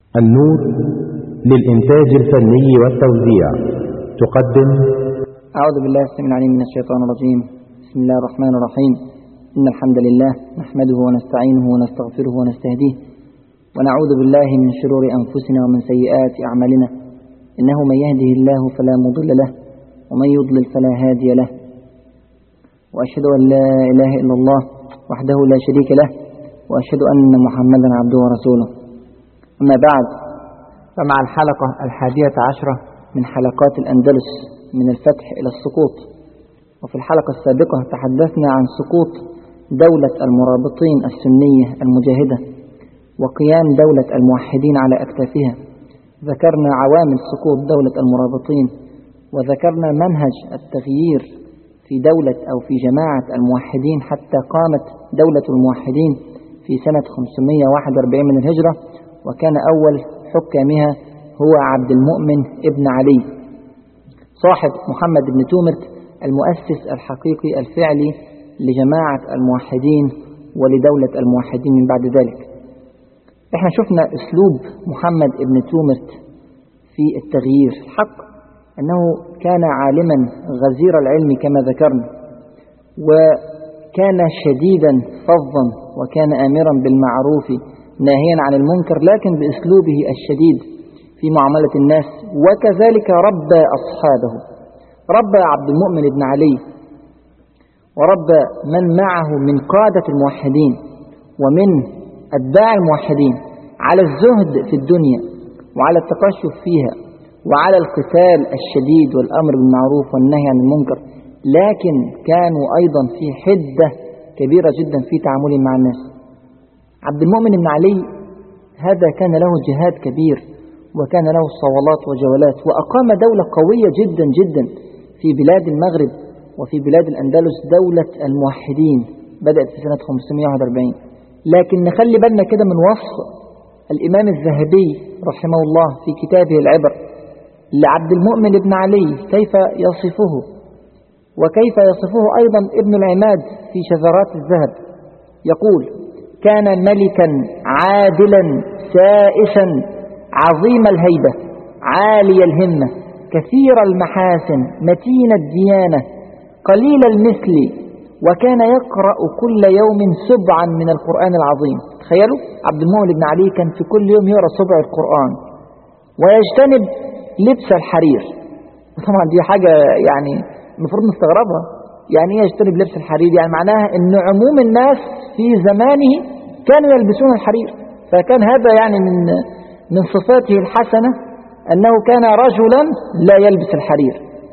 النور للإنتاج الفني والتوزيع تقدم. أعوذ بالله السميع العليم من الشيطان الرجيم. بسم الله الرحمن الرحيم. إن الحمد لله نحمده ونستعينه ونستغفره ونستهديه ونعوذ بالله من شرور أنفسنا ومن سيئات أعمالنا، إنه من يهده الله فلا مضل له ومن يضلل فلا هادي له، وأشهد أن لا إله إلا الله وحده لا شريك له، وأشهد أن محمدا عبده ورسوله. أما بعد، فمع الحلقة 11 من حلقات الأندلس من الفتح إلى السقوط. وفي الحلقة السابقة تحدثنا عن سقوط دولة المرابطين السنية المجاهدة وقيام دولة الموحدين على أكتافها. ذكرنا عوامل سقوط دولة المرابطين، وذكرنا منهج التغيير في دولة أو في جماعة الموحدين حتى قامت دولة الموحدين في سنة 541 من الهجرة، وكان أول حكامها هو عبد المؤمن ابن علي صاحب محمد بن تومرت، المؤسس الحقيقي الفعلي لجماعة الموحدين ولدولة الموحدين من بعد ذلك. احنا شفنا اسلوب محمد بن تومرت في التغيير. الحق انه كان عالما غزير العلم كما ذكرنا، وكان شديدا فظا، وكان آمرا بالمعروف ناهيا عن المنكر، لكن باسلوبه الشديد في معاملة الناس. وكذلك ربى أصحابه، ربى عبد المؤمن بن علي وربى من معه من قادة الموحدين ومن أتباع الموحدين على الزهد في الدنيا وعلى التقشف فيها وعلى القتال الشديد والأمر بالمعروف والنهي عن المنكر، لكن كانوا أيضا في حدة كبيرة جدا في تعاملهم مع الناس. عبد المؤمن بن علي هذا كان له جهاد كبير، وكان له صولات وجولات، وأقام دولة قوية جدا جدا في بلاد المغرب وفي بلاد الأندلس، دولة الموحدين بدأت في سنة 541. لكن نخلي بالنا كده من وصف الإمام الذهبي رحمه الله في كتابه العبر لعبد المؤمن بن علي، كيف يصفه وكيف يصفه أيضا ابن العماد في شذرات الذهب. يقول: كان ملكا عادلا سائسا عظيم الهيبة عالي الهمة كثير المحاسن متين الديانة قليل المثل، وكان يقرأ كل يوم سبعا من القرآن العظيم. تخيلوا، عبد المؤمن بن علي كان في كل يوم يقرأ سبع القرآن، ويجتنب لبس الحرير. طبعا دي حاجة يعني المفروض نستغربها. يعني ايه يجتنب لبس الحرير؟ يعني معناها ان عموم الناس في زمانه كانوا يلبسون الحرير، فكان هذا يعني من صفاته الحسنة أنه كان رجلا لا يلبس الحرير.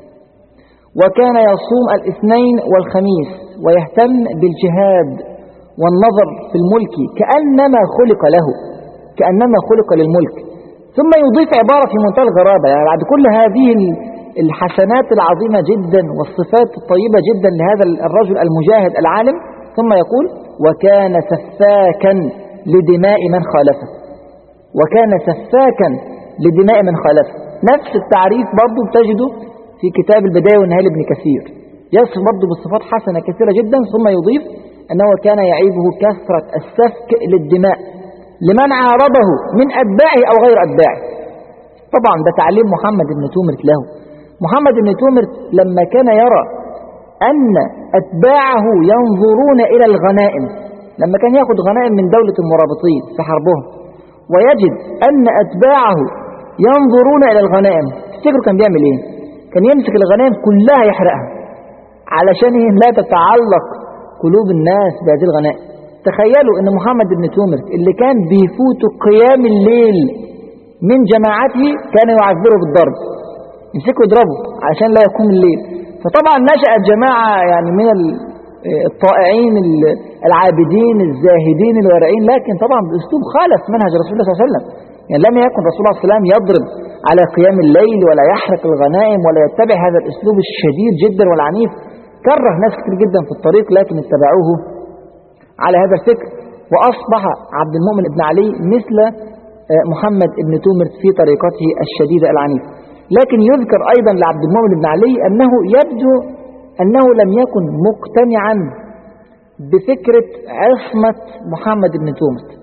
وكان يصوم الاثنين والخميس، ويهتم بالجهاد والنظر في الملك كأنما خلق له، كأنما خلق للملك. ثم يضيف عبارة في منتهى الغرابة، يعني بعد كل هذه الحسنات العظيمة جدا والصفات الطيبة جدا لهذا الرجل المجاهد العالم، ثم يقول: وكان سفاكا لدماء من خالفه. وكان سفاكا لدماء من خالفه. نفس التعريف برضو بتجده في كتاب البداية والنهاية لابن كثير، يصف برضو بالصفات حسنة كثيرة جدا، ثم يضيف أنه كان يعيبه كثرة السفك للدماء لمن عارضه من أتباعه أو غير أتباعه. طبعا ده تعليم محمد بن تومرت له. محمد بن تومرت لما كان يرى أن أتباعه ينظرون إلى الغنائم، لما كان يأخذ غنائم من دولة المرابطين في حربهم، ويجد أن أتباعه ينظرون إلى الغنائم، تفتكروا كان بيعمل إيه؟ كان يمسك الغنائم كلها يحرقها علشان لا تتعلق قلوب الناس بهذه الغنائم. تخيلوا أن محمد بن تومرت اللي كان بيفوت قيام الليل من جماعته كان يعذره بالضرب، يمسكوا يضربه علشان لا يقوم الليل. فطبعا نشأت جماعة يعني من الطائعين العابدين الزاهدين الورعين، لكن طبعا بأسلوب خالف منهج رسول الله صلى الله عليه وسلم. يعني لم يكن رسول الله صلى الله عليه وسلم يضرب على قيام الليل ولا يحرق الغنائم ولا يتبع هذا الأسلوب الشديد جدا والعنيف. كره ناس كتير جدا في الطريق، لكن اتبعوه على هذا الفكر، وأصبح عبد المؤمن بن علي مثل محمد بن تومرت في طريقته الشديدة العنيفة. لكن يذكر أيضا لعبد المؤمن بن علي أنه يبدو أنه لم يكن مقتنعا بفكرة عصمة محمد بن تومرت.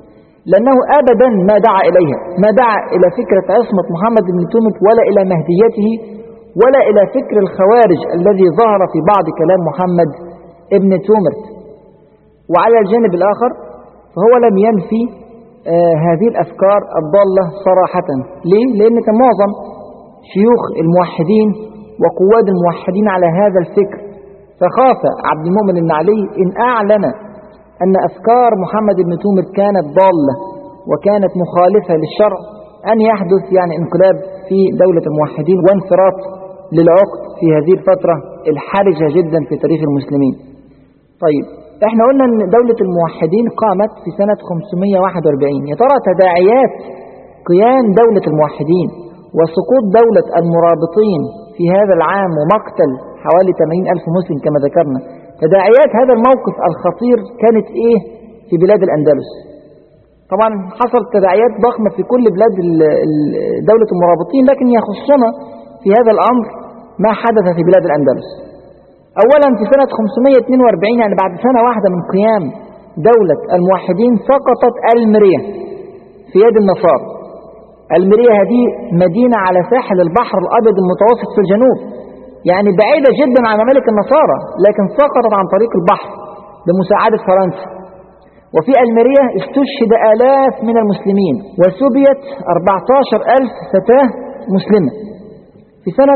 لأنه أبدا ما دعا إليها، ما دعا إلى فكرة عصمة محمد بن تومرت ولا إلى مهديته ولا إلى فكر الخوارج الذي ظهر في بعض كلام محمد بن تومرت. وعلى الجانب الآخر فهو لم ينفي هذه الأفكار الضالة صراحة. ليه؟ لأن كان معظم شيوخ الموحدين وقواد الموحدين على هذا الفكر، فخاف عبد المؤمن بن علي إن أعلن أن أفكار محمد بن تومرت كانت ضالة وكانت مخالفة للشرع أن يحدث يعني انقلاب في دولة الموحدين وانفراط للعقد في هذه الفترة الحرجة جدا في تاريخ المسلمين. طيب احنا قلنا أن دولة الموحدين قامت في سنة 541. يا ترى تداعيات قيام دولة الموحدين وسقوط دولة المرابطين في هذا العام ومقتل حوالي 80,000 مسلم كما ذكرنا، تداعيات هذا الموقف الخطير كانت ايه في بلاد الأندلس؟ طبعا حصل تداعيات ضخمة في كل بلاد دولة المرابطين، لكن يخصنا في هذا الأمر ما حدث في بلاد الأندلس. أولا في سنة 542 يعني بعد سنة واحدة من قيام دولة الموحدين سقطت المرية في يد النصارى. المرية هذه مدينة على ساحل البحر الأبيض المتوسط في الجنوب، يعني بعيدة جدا عن ممالك النصارى، لكن سقطت عن طريق البحر بمساعدة فرنسا. وفي المرية استشهد آلاف من المسلمين وسبيت 14,000 فتاة مسلمة. في سنة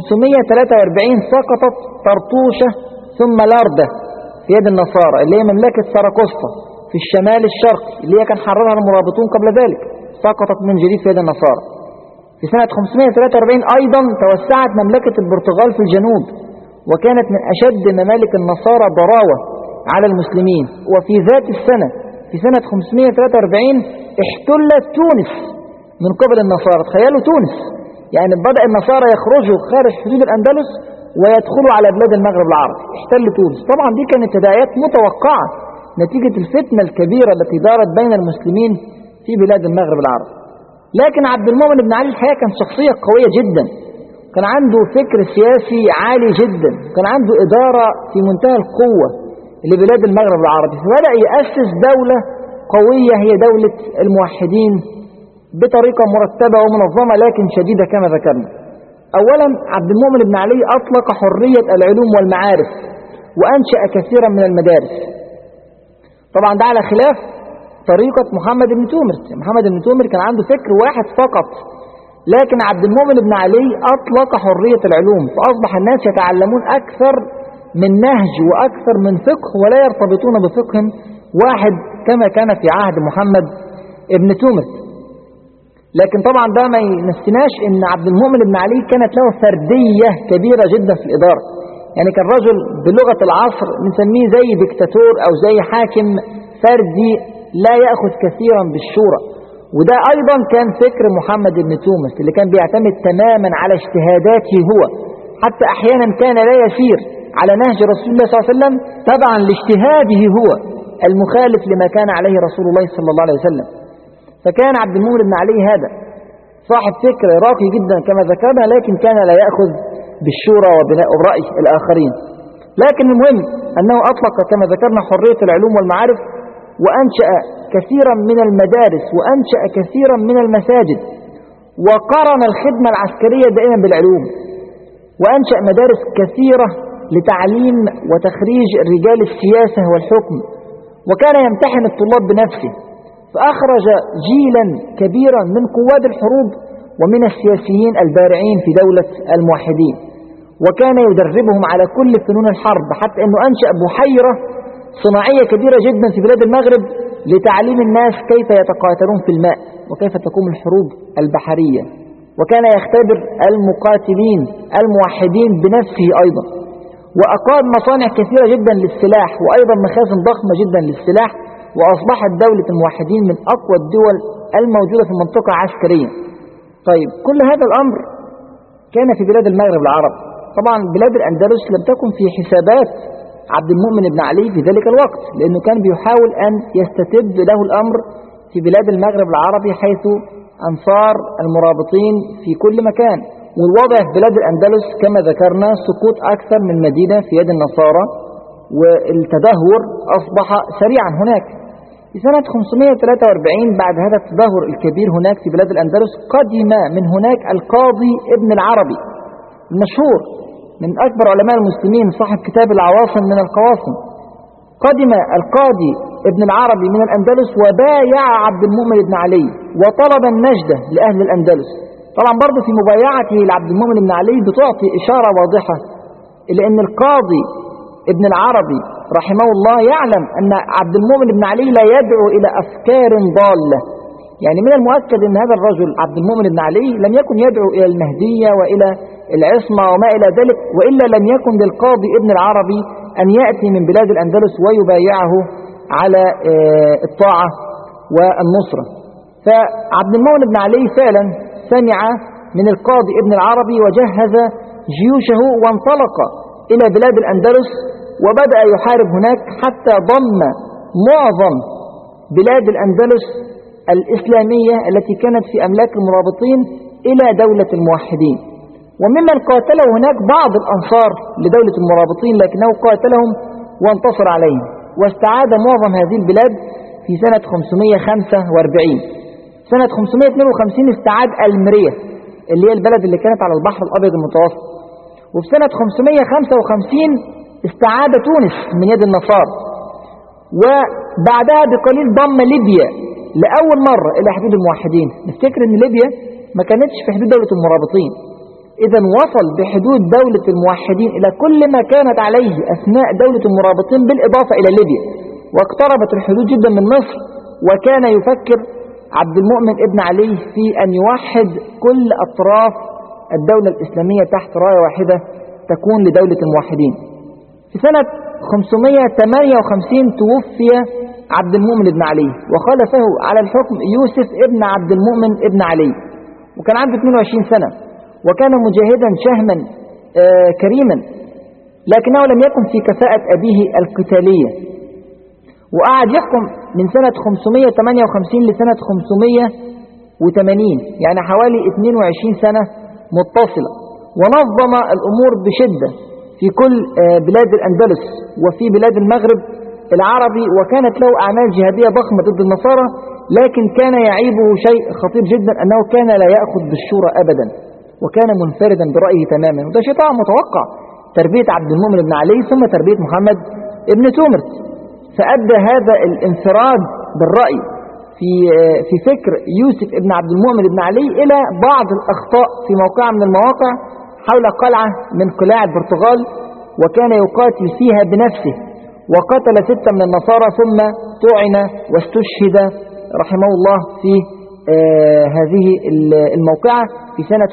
543 سقطت طرطوشة ثم لاردة في يد النصارى اللي هي مملكة ساراكوستا في الشمال الشرقي اللي هي كان حررها المرابطون قبل ذلك، سقطت من جديد في يد النصارى. في سنة 543 أيضا توسعت مملكة البرتغال في الجنوب وكانت من أشد ممالك النصارى ضراوة على المسلمين. وفي ذات السنة في سنة 543 احتلت تونس من قبل النصارى. تخيلوا تونس، يعني بدأ النصارى يخرجوا خارج حدود الأندلس ويدخلوا على بلاد المغرب العربي، احتلوا تونس. طبعا دي كانت تداعيات متوقعة نتيجة الفتنة الكبيرة التي دارت بين المسلمين في بلاد المغرب العربي. لكن عبد المؤمن بن علي الحقيقة كان شخصية قوية جدا، كان عنده فكر سياسي عالي جدا، كان عنده إدارة في منتهى القوة لبلاد المغرب العربي، فبدأ يأسس دولة قوية هي دولة الموحدين بطريقة مرتبة ومنظمة لكن شديدة كما ذكرنا. أولا عبد المؤمن بن علي أطلق حرية العلوم والمعارف وأنشأ كثيرا من المدارس. طبعا ده على خلاف طريقة محمد بن تومرت. محمد بن تومرت كان عنده فكر واحد فقط، لكن عبد المؤمن بن علي أطلق حرية العلوم، فأصبح الناس يتعلمون أكثر من نهج وأكثر من فقه ولا يرتبطون بفقه واحد كما كان في عهد محمد بن تومرت. لكن طبعا ده ما ينسيناش ان عبد المؤمن بن علي كانت له فردية كبيرة جدا في الإدارة، يعني كان رجل بلغة العصر نسميه زي ديكتاتور أو زي حاكم فردي لا يأخذ كثيرا بالشورى. وده أيضا كان فكر محمد بن تومرت اللي كان بيعتمد تماما على اجتهاداته هو، حتى أحيانا كان لا يسير على نهج رسول الله صلى الله عليه وسلم تبعا لاجتهاده هو المخالف لما كان عليه رسول الله صلى الله عليه وسلم. فكان عبد المؤمن بن علي هذا صاحب فكر راقي جدا كما ذكرنا، لكن كان لا يأخذ بالشورى وبناء الرأي الآخرين. لكن المهم أنه أطلق كما ذكرنا حرية العلوم والمعارف وأنشأ كثيرا من المدارس وأنشأ كثيرا من المساجد، وقرن الخدمة العسكرية دائما بالعلوم، وأنشأ مدارس كثيرة لتعليم وتخريج رجال السياسة والحكم، وكان يمتحن الطلاب بنفسه، فأخرج جيلا كبيرا من قواد الحروب ومن السياسيين البارعين في دولة الموحدين، وكان يدربهم على كل فنون الحرب، حتى أنه أنشأ بحيرة صناعية كبيرة جدا في بلاد المغرب لتعليم الناس كيف يتقاتلون في الماء وكيف تقوم الحروب البحرية، وكان يختبر المقاتلين الموحدين بنفسه أيضا، وأقام مصانع كثيرة جدا للسلاح وأيضا مخازن ضخمة جدا للسلاح، وأصبحت دولة الموحدين من أقوى الدول الموجودة في المنطقة عسكريا. طيب كل هذا الأمر كان في بلاد المغرب العربي. طبعا بلاد الأندلس لم تكن في حسابات عبد المؤمن بن علي في ذلك الوقت، لأنه كان بيحاول أن يستتب له الأمر في بلاد المغرب العربي حيث أنصار المرابطين في كل مكان، والوضع في بلاد الأندلس كما ذكرنا سقوط أكثر من مدينة في يد النصارى، والتدهور أصبح سريعا هناك. في سنة 543 بعد هذا التدهور الكبير هناك في بلاد الأندلس قدم من هناك القاضي ابن العربي المشهور من أكبر علماء المسلمين صاحب كتاب العواصم من القواصم. قدم القاضي ابن العربي من الأندلس وبايع عبد المؤمن بن علي وطلب النجدة لأهل الأندلس. طبعا برضو في مبايعته لعبد المؤمن بن علي بتعطي إشارة واضحة إلى أن القاضي ابن العربي رحمه الله يعلم أن عبد المؤمن بن علي لا يدعو إلى أفكار ضالة. يعني من المؤكد أن هذا الرجل عبد المؤمن بن علي لم يكن يدعو إلى المهدية وإلى العصمة وما إلى ذلك، وإلا لم يكن للقاضي ابن العربي أن يأتي من بلاد الأندلس ويبايعه على الطاعة والنصرة. فعبد المؤمن بن علي فعلا سمع من القاضي ابن العربي وجهز جيوشه وانطلق إلى بلاد الأندلس وبدأ يحارب هناك حتى ضم معظم بلاد الأندلس الإسلامية التي كانت في أملاك المرابطين إلى دولة الموحدين. وممن قاتله هناك بعض الأنصار لدولة المرابطين لكنه قاتلهم وانتصر عليهم واستعاد معظم هذه البلاد في سنة 545. سنة 552 استعاد المرية اللي هي البلد اللي كانت على البحر الأبيض المتوسط. وفي سنة 555 استعاد تونس من يد النصارى، وبعدها بقليل ضم ليبيا لأول مرة إلى حدود الموحدين. نفتكر أن ليبيا ما كانتش في حدود دولة المرابطين، إذا وصل بحدود دولة الموحدين إلى كل ما كانت عليه أثناء دولة المرابطين بالإضافة إلى ليبيا، واقتربت الحدود جدا من مصر. وكان يفكر عبد المؤمن ابن علي في أن يوحد كل أطراف الدولة الإسلامية تحت راية واحدة تكون لدولة الموحدين. في سنة 558 توفي عبد المؤمن ابن علي وخلفه على الحكم يوسف ابن عبد المؤمن ابن علي، وكان عنده 22 سنة، وكان مجاهدا شهما كريما، لكنه لم يكن في كفاءة أبيه القتالية. وقعد يحكم من سنة 558 لسنة 580، يعني حوالي 22 سنة متصلة، ونظم الأمور بشدة في كل بلاد الأندلس وفي بلاد المغرب العربي، وكانت له أعمال جهادية ضخمة ضد النصارى. لكن كان يعيبه شيء خطير جدا، أنه كان لا يأخذ بالشورى أبدا، وكان منفردا برأيه تماما. وده شيء طبعا متوقع، تربية عبد المؤمن بن علي ثم تربية محمد ابن تومرت. فأدى هذا الانفراد بالرأي في فكر يوسف ابن عبد المؤمن بن علي إلى بعض الأخطاء في موقع من المواقع حول قلعة من قلاع البرتغال، وكان يقاتل فيها بنفسه وقتل 6 من النصارى ثم طعن واستشهد رحمه الله في هذه الموقعة في سنة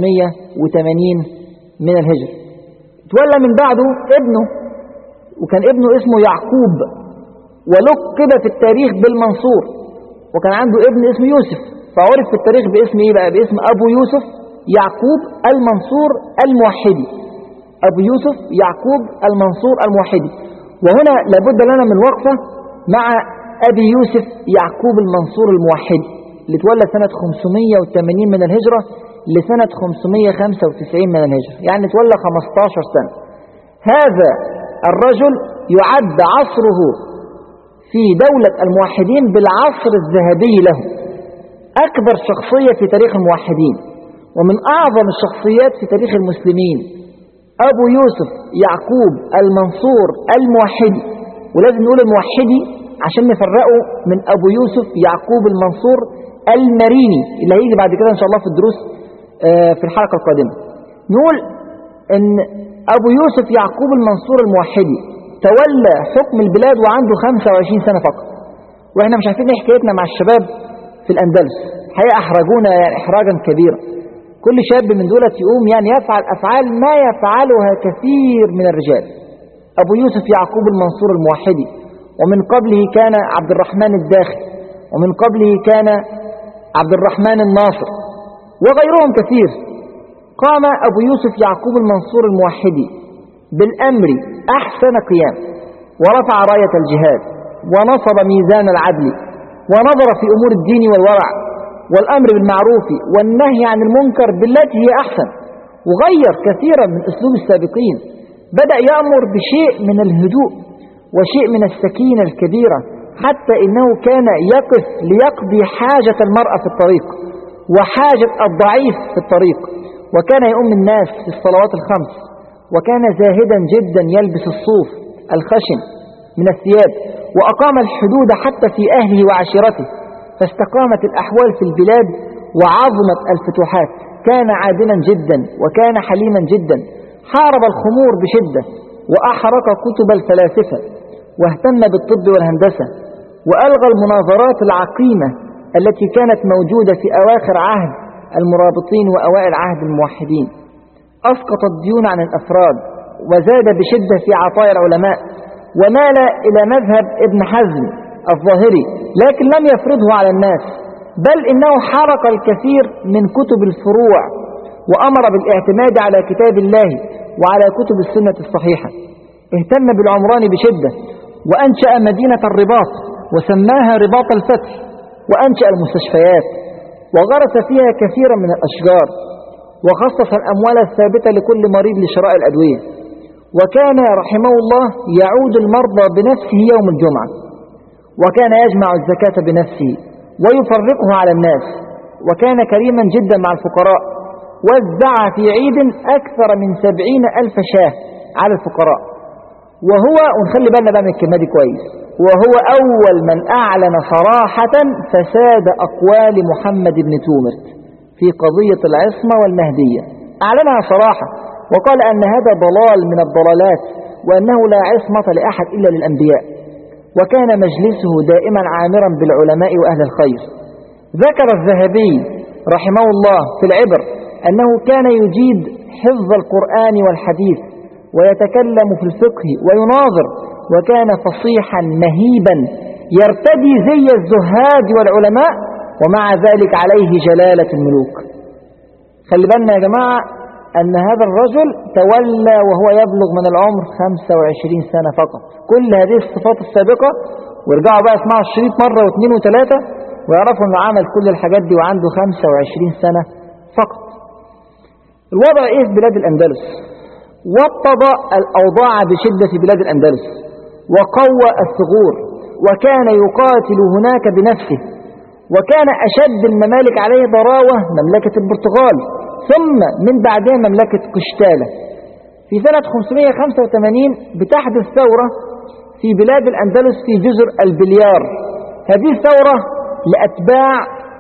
580 من الهجرة. تولى من بعده ابنه، وكان ابنه اسمه يعقوب، ولقب في التاريخ بالمنصور، وكان عنده ابن اسمه يوسف، فعرف في التاريخ باسم ايه بقى؟ باسم ابو يوسف يعقوب المنصور الموحدي. ابو يوسف يعقوب المنصور الموحدي. وهنا لابد لنا من وقفة مع ابي يوسف يعقوب المنصور الموحدي اللي تولى سنة 580 من الهجرة لسنة 595 من الهجرة، يعني تولى 15 سنة. هذا الرجل يعد عصره في دولة الموحدين بالعصر الذهبي له، أكبر شخصية في تاريخ الموحدين ومن أعظم الشخصيات في تاريخ المسلمين، أبو يوسف يعقوب المنصور الموحدي. ولازم نقول الموحدي عشان نفرقه من أبو يوسف يعقوب المنصور المريني اللي هيجي بعد كده إن شاء الله في الدروس في الحلقة القادمة. نقول أن أبو يوسف يعقوب المنصور الموحدي تولى حكم البلاد وعنده 25 سنة فقط. وإحنا مش عارفين ايه حكايتنا مع الشباب في الأندلس، حقيقة أحرجونا يعني إحراجا كبيرا. كل شاب من دولة يقوم يعني يفعل أفعال ما يفعلها كثير من الرجال. أبو يوسف يعقوب المنصور الموحدي، ومن قبله كان عبد الرحمن الداخل، ومن قبله كان عبد الرحمن الناصر وغيرهم كثير. قام أبو يوسف يعقوب المنصور الموحدي بالأمر أحسن قيام، ورفع راية الجهاد، ونصب ميزان العدل، ونظر في أمور الدين والورع والأمر بالمعروف والنهي عن المنكر بالتي هي أحسن، وغير كثيرا من أسلوب السابقين. بدأ يأمر بشيء من الهدوء وشيء من السكينة الكبيرة حتى إنه كان يقف ليقضي حاجة المرأة في الطريق وحاجة الضعيف في الطريق، وكان يؤم الناس في الصلوات الخمس، وكان زاهدا جدا يلبس الصوف الخشن من الثياب، وأقام الحدود حتى في أهله وعشيرته، فاستقامت الأحوال في البلاد وعظمت الفتوحات. كان عادلا جدا وكان حليما جدا، حارب الخمور بشدة وأحرق كتب الفلاسفة، واهتم بالطب والهندسة، وألغى المناظرات العقيمة التي كانت موجودة في أواخر عهد المرابطين وأوائل عهد الموحدين. أسقط الديون عن الأفراد، وزاد بشدة في عطايا العلماء، ومال إلى مذهب ابن حزم الظاهري، لكن لم يفرضه على الناس، بل إنه حرق الكثير من كتب الفروع، وأمر بالاعتماد على كتاب الله وعلى كتب السنة الصحيحة. اهتم بالعمران بشدة، وأنشأ مدينة الرباط وسماها رباط الفتح، وأنشأ المستشفيات وغرس فيها كثيرا من الأشجار، وخصص الأموال الثابتة لكل مريض لشراء الأدوية. وكان رحمه الله يعود المرضى بنفسه يوم الجمعة، وكان يجمع الزكاة بنفسه ويفرقها على الناس، وكان كريما جدا مع الفقراء، وزع في عيد أكثر من 70,000 شاه على الفقراء. وهو، ونخلي بالنا بقى من الكلمة دي كويس، وهو أول من أعلن صراحة فساد أقوال محمد بن تومرت في قضية العصمة والمهدية. أعلنها صراحة وقال أن هذا ضلال من الضلالات، وأنه لا عصمة لأحد إلا للأنبياء. وكان مجلسه دائما عامرا بالعلماء وأهل الخير. ذكر الذهبي رحمه الله في العبر أنه كان يجيد حفظ القرآن والحديث، ويتكلم في الفقه ويناظر، وكان فصيحا مهيبا يرتدي زي الزهاد والعلماء، ومع ذلك عليه جلالة الملوك. خلي بالنا يا جماعة أن هذا الرجل تولى وهو يبلغ من العمر 25 سنة فقط. كل هذه الصفات السابقة، وارجعوا بقى اسمعوا الشريط مرة واثنين وثلاثة ويعرفوا أنه عمل كل الحاجات دي وعنده 25 سنة فقط. الوضع إيه في بلاد الأندلس؟ وطد الأوضاع بشدة في بلاد الأندلس، وقوى الثغور، وكان يقاتل هناك بنفسه. وكان أشد الممالك عليه ضراوة مملكة البرتغال، ثم من بعدها مملكة قشتالة. في سنة 585 بتحدث ثورة في بلاد الأندلس في جزر البليار. هذه الثورة لأتباع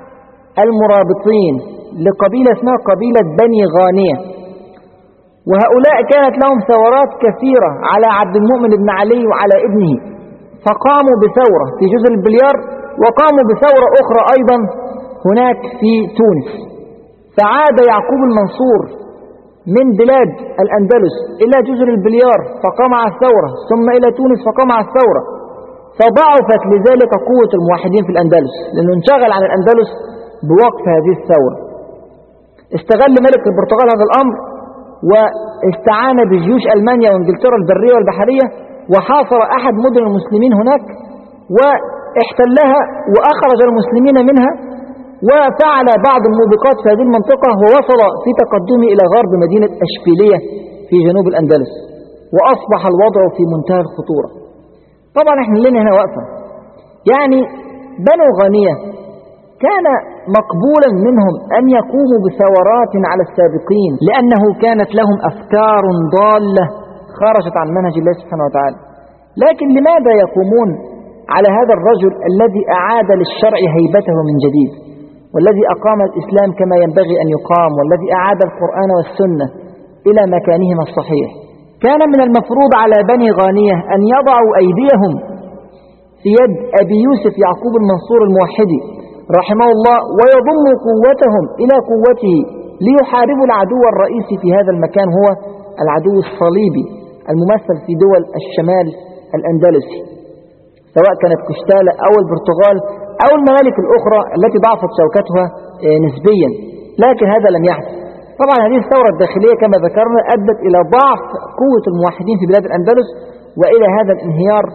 المرابطين لقبيلة اسمها قبيلة بني غانية، وهؤلاء كانت لهم ثورات كثيرة على عبد المؤمن بن علي وعلى ابنه، فقاموا بثورة في جزر البليار، وقاموا بثورة أخرى أيضا هناك في تونس. فعاد يعقوب المنصور من بلاد الأندلس إلى جزر البليار فقام على الثورة، ثم إلى تونس فقام على الثورة، فضعفت لذلك قوة الموحدين في الأندلس، لأنه انشغل عن الأندلس بوقف هذه الثورة. استغل ملك البرتغال هذا الأمر، واستعان بجيوش ألمانيا وإنجلترا البرية والبحرية، وحاصر أحد مدن المسلمين هناك واحتلها وأخرج المسلمين منها، وفعل بعض الموبقات في هذه المنطقة، ووصل في تقدمه إلى غرب مدينة أشبيلية في جنوب الأندلس، وأصبح الوضع في منتهى الخطورة. طبعا احنا لنا هنا وقفة، يعني بنو غانية كان مقبولا منهم أن يقوموا بثورات على السابقين، لأنه كانت لهم أفكار ضالة خرجت عن منهج الله سبحانه وتعالى. لكن لماذا يقومون على هذا الرجل الذي أعاد للشرع هيبته من جديد، والذي أقام الإسلام كما ينبغي أن يقام، والذي أعاد القرآن والسنة إلى مكانهما الصحيح؟ كان من المفروض على بني غانية أن يضعوا أيديهم في يد أبي يوسف يعقوب المنصور الموحدي رحمه الله، ويضموا قوتهم إلى قوته ليحاربوا العدو الرئيسي في هذا المكان، هو العدو الصليبي الممثل في دول الشمال الأندلسي، سواء كانت قشتالة أو البرتغال أو الممالك الأخرى التي ضعفت شوكتها نسبيا. لكن هذا لم يحدث. طبعا هذه الثورة الداخلية كما ذكرنا أدت إلى ضعف قوة الموحدين في بلاد الأندلس، وإلى هذا الانهيار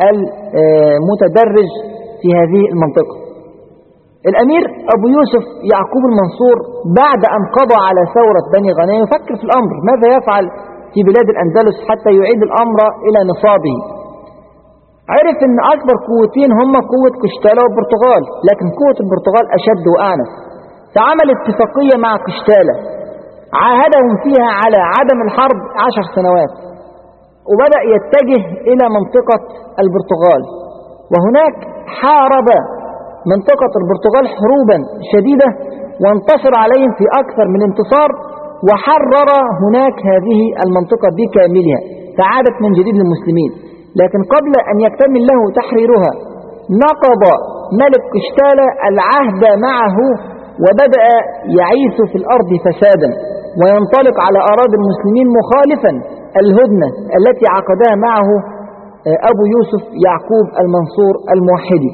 المتدرج في هذه المنطقة. الأمير أبو يوسف يعقوب المنصور بعد أن قضى على ثورة بني غانية يفكر في الأمر، ماذا يفعل في بلاد الأندلس حتى يعيد الأمر إلى نصابه. عرف ان اكبر قوتين هم قوة قشتالة والبرتغال، لكن قوة البرتغال اشد واعنف، فعمل اتفاقية مع قشتالة عاهدهم فيها على عدم الحرب 10 سنوات، وبدأ يتجه إلى منطقة البرتغال، وهناك حارب منطقة البرتغال حروبا شديدة وانتصر عليهم في أكثر من انتصار، وحرر هناك هذه المنطقة بكاملها، فعادت من جديد للمسلمين. لكن قبل أن يكتمل له تحريرها نقض ملك قشتالة العهد معه، وبدأ يعيث في الأرض فسادا وينطلق على أراضي المسلمين مخالفا الهدنة التي عقدها معه أبو يوسف يعقوب المنصور الموحدي.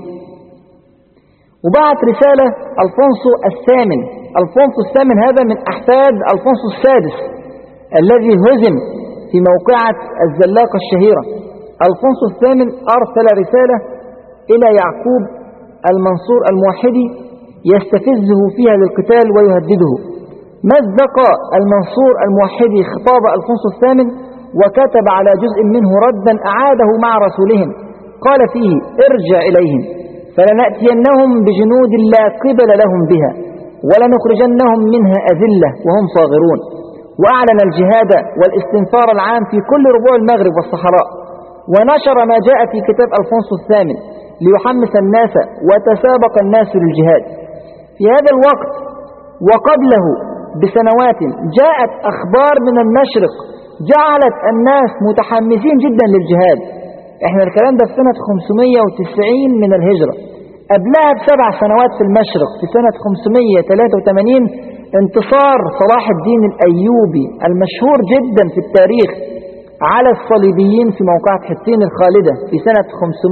وبعت رسالة ألفونسو الثامن. ألفونسو الثامن هذا من أحفاد ألفونسو السادس الذي هزم في موقعة الزلاقة الشهيرة. ألفونسو الثامن أرسل رسالة إلى يعقوب المنصور الموحدي يستفزه فيها للقتال ويهدده. مزق المنصور الموحدي خطاب ألفونسو الثامن وكتب على جزء منه ردا أعاده مع رسولهم، قال فيه: ارجع إليهم فلنأتينهم بجنود لا قبل لهم بها ولنخرجنهم منها أذلة وهم صاغرون. وأعلن الجهاد والاستنفار العام في كل ربوع المغرب والصحراء، ونشر ما جاء في كتاب ألفونسو الثامن ليحمس الناس، وتسابق الناس للجهاد. في هذا الوقت وقبله بسنوات جاءت أخبار من المشرق جعلت الناس متحمسين جدا للجهاد. احنا الكلام ده في سنة 590 من الهجرة. قبلها ب7 سنوات في المشرق في سنة 583 انتصار صلاح الدين الأيوبي المشهور جدا في التاريخ على الصليبيين في موقعة حطين الخالدة في سنة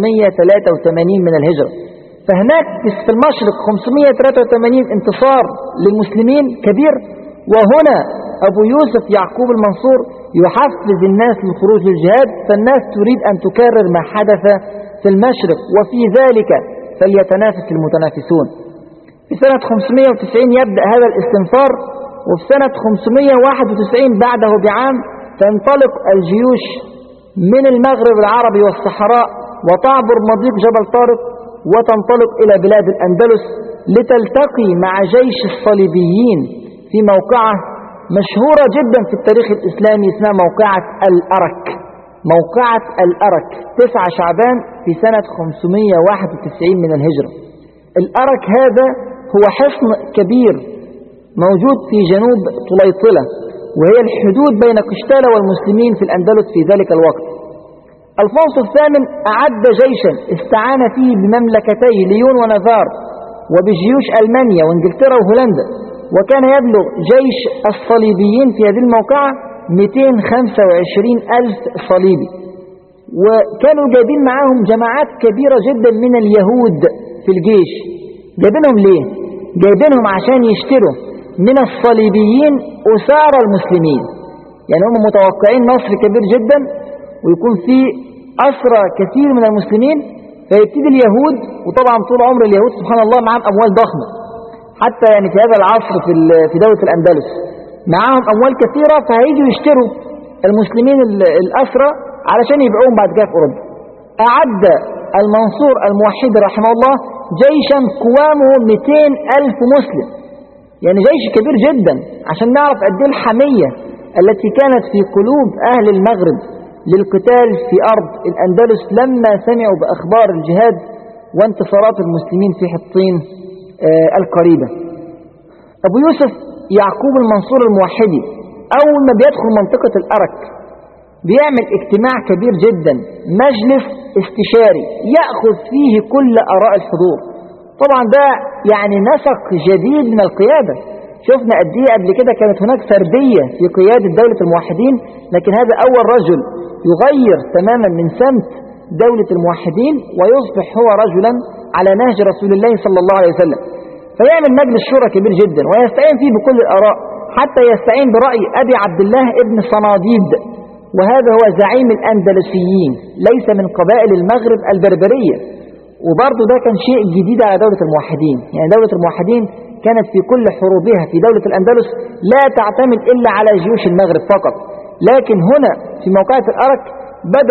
583 من الهجرة. فهناك في المشرق 583 انتصار للمسلمين كبير، وهنا أبو يوسف يعقوب المنصور يحفز الناس للخروج للجهاد، فالناس تريد أن تكرر ما حدث في المشرق، وفي ذلك فليتنافس المتنافسون. في سنة 590 يبدأ هذا الاستنفار، وفي سنة 591 بعده بعام تنطلق الجيوش من المغرب العربي والصحراء وتعبر مضيق جبل طارق وتنطلق إلى بلاد الأندلس لتلتقي مع جيش الصليبيين في موقعة مشهورة جدا في التاريخ الإسلامي اسمها موقعة الأرك. موقعة الأرك 9 شعبان في سنة 591 من الهجرة. الأرك هذا هو حصن كبير موجود في جنوب طليطلة، وهي الحدود بين قشتالة والمسلمين في الأندلس في ذلك الوقت. ألفونسو الثامن أعد جيشا استعان فيه بمملكتي ليون ونافار وبجيوش ألمانيا وإنجلترا وهولندا، وكان يبلغ جيش الصليبيين في هذه الموقعة 225 ألف صليبي، وكانوا جايبين معاهم جماعات كبيرة جدا من اليهود في الجيش. جايبينهم ليه؟ جايبينهم عشان يشتروا من الصليبيين أسار المسلمين، يعني هم متوقعين نصر كبير جدا ويكون في أسرى كثير من المسلمين، فيبتدي اليهود، وطبعا طول عمر اليهود سبحان الله معهم أموال ضخمة، حتى يعني في هذا العصر في دولة الأندلس معهم أموال كثيرة، فهيجوا يشتروا المسلمين الأسرى علشان يبيعوهم بعد كده في أوروبا. أعد المنصور الموحد رحمه الله جيشا قوامه 200 ألف مسلم، يعني جيش كبير جدا، عشان نعرف قد ايه الحمية التي كانت في قلوب أهل المغرب للقتال في أرض الأندلس لما سمعوا بأخبار الجهاد وانتصارات المسلمين في حطين القريبة. أبو يوسف يعقوب المنصور الموحدي أول ما بيدخل منطقة الأرك بيعمل اجتماع كبير جدا، مجلس استشاري يأخذ فيه كل آراء الحضور. طبعا ده يعني نسق جديد من القيادة. شفنا قد ايه قبل كده كانت هناك فردية في قيادة دولة الموحدين، لكن هذا أول رجل يغير تماما من سمت دولة الموحدين ويصبح هو رجلا على نهج رسول الله صلى الله عليه وسلم. فيعمل مجلس شورى كبير جدا ويستعين فيه بكل الآراء، حتى يستعين برأي أبي عبد الله ابن صناديد، وهذا هو زعيم الأندلسيين، ليس من قبائل المغرب البربرية. وبرضه ده كان شيء جديد على دولة الموحدين، يعني دولة الموحدين كانت في كل حروبها في دولة الأندلس لا تعتمد إلا على جيوش المغرب فقط، لكن هنا في موقعة الأرك بدأ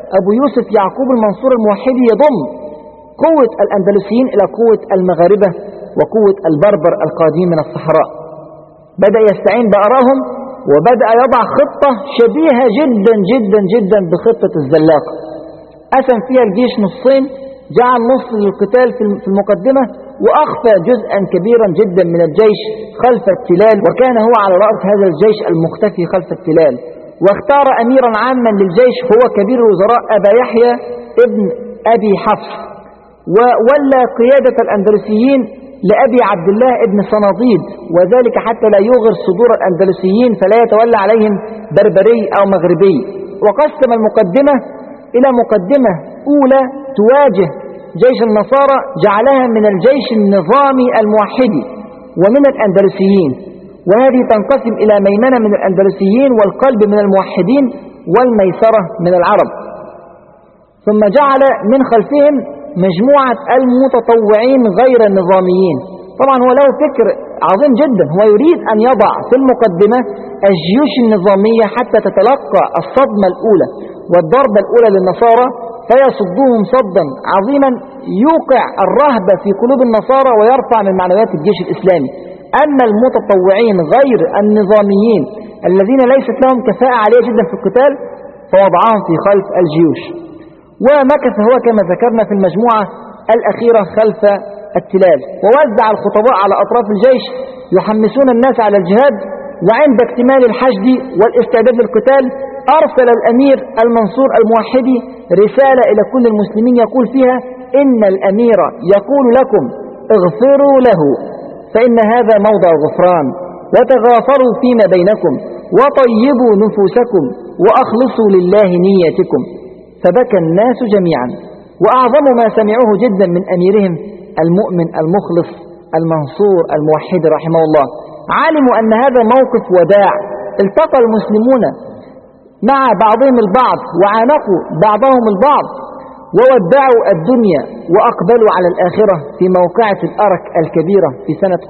أبو يوسف يعقوب المنصور الموحدي يضم قوة الأندلسيين إلى قوة المغاربة وقوة البربر القادمين من الصحراء. بدأ يستعين بآرائهم وبدأ يضع خطة شبيهة جدا جدا جدا بخطة الزلاقة. قسم فيها الجيش نصين، جعل نص للقتال في المقدمة، وأخفى جزءا كبيرا جدا من الجيش خلف التلال، وكان هو على رأس هذا الجيش المختفي خلف التلال. واختار أميرا عاما للجيش هو كبير الوزراء أبا يحيى ابن أبي حفص، وولى قيادة الأندلسيين لأبي عبد الله ابن صناديد، وذلك حتى لا يغر صدور الأندلسيين فلا يتولى عليهم بربري أو مغربي. وقسم المقدمة إلى مقدمة أولى تواجه جيش النصارى، جعلها من الجيش النظامي الموحدي ومن الأندلسيين، وهذه تنقسم إلى ميمنة من الأندلسيين والقلب من الموحدين والميسرة من العرب. ثم جعل من خلفهم مجموعة المتطوعين غير النظاميين. طبعا هو له فكر عظيم جدا، هو يريد أن يضع في المقدمة الجيوش النظامية حتى تتلقى الصدمة الأولى والضربة الأولى للنصارى، فيصدوهم صدا عظيما يوقع الرهبة في قلوب النصارى ويرفع من معنويات الجيش الإسلامي. أما المتطوعين غير النظاميين الذين ليست لهم كفاءة عالية جدا في القتال فوضعهم في خلف الجيوش. ومكث هو كما ذكرنا في المجموعة الأخيرة خلف التلال، ووزع الخطباء على أطراف الجيش يحمسون الناس على الجهاد. وعند اكتمال الحشد والاستعداد للقتال أرسل الأمير المنصور الموحدي رسالة إلى كل المسلمين يقول فيها: إن الأمير يقول لكم اغفروا له فإن هذا موضع غفران، وتغافروا فيما بينكم، وطيبوا نفوسكم، وأخلصوا لله نيتكم. فبكى الناس جميعا، وأعظم ما سمعوه جدا من أميرهم المؤمن المخلص المنصور الموحد رحمه الله. علموا أن هذا موقف وداع، التقى المسلمون مع بعضهم البعض وعانقوا بعضهم البعض وودعوا الدنيا وأقبلوا على الآخرة في موقعة الأرك الكبيرة في سنة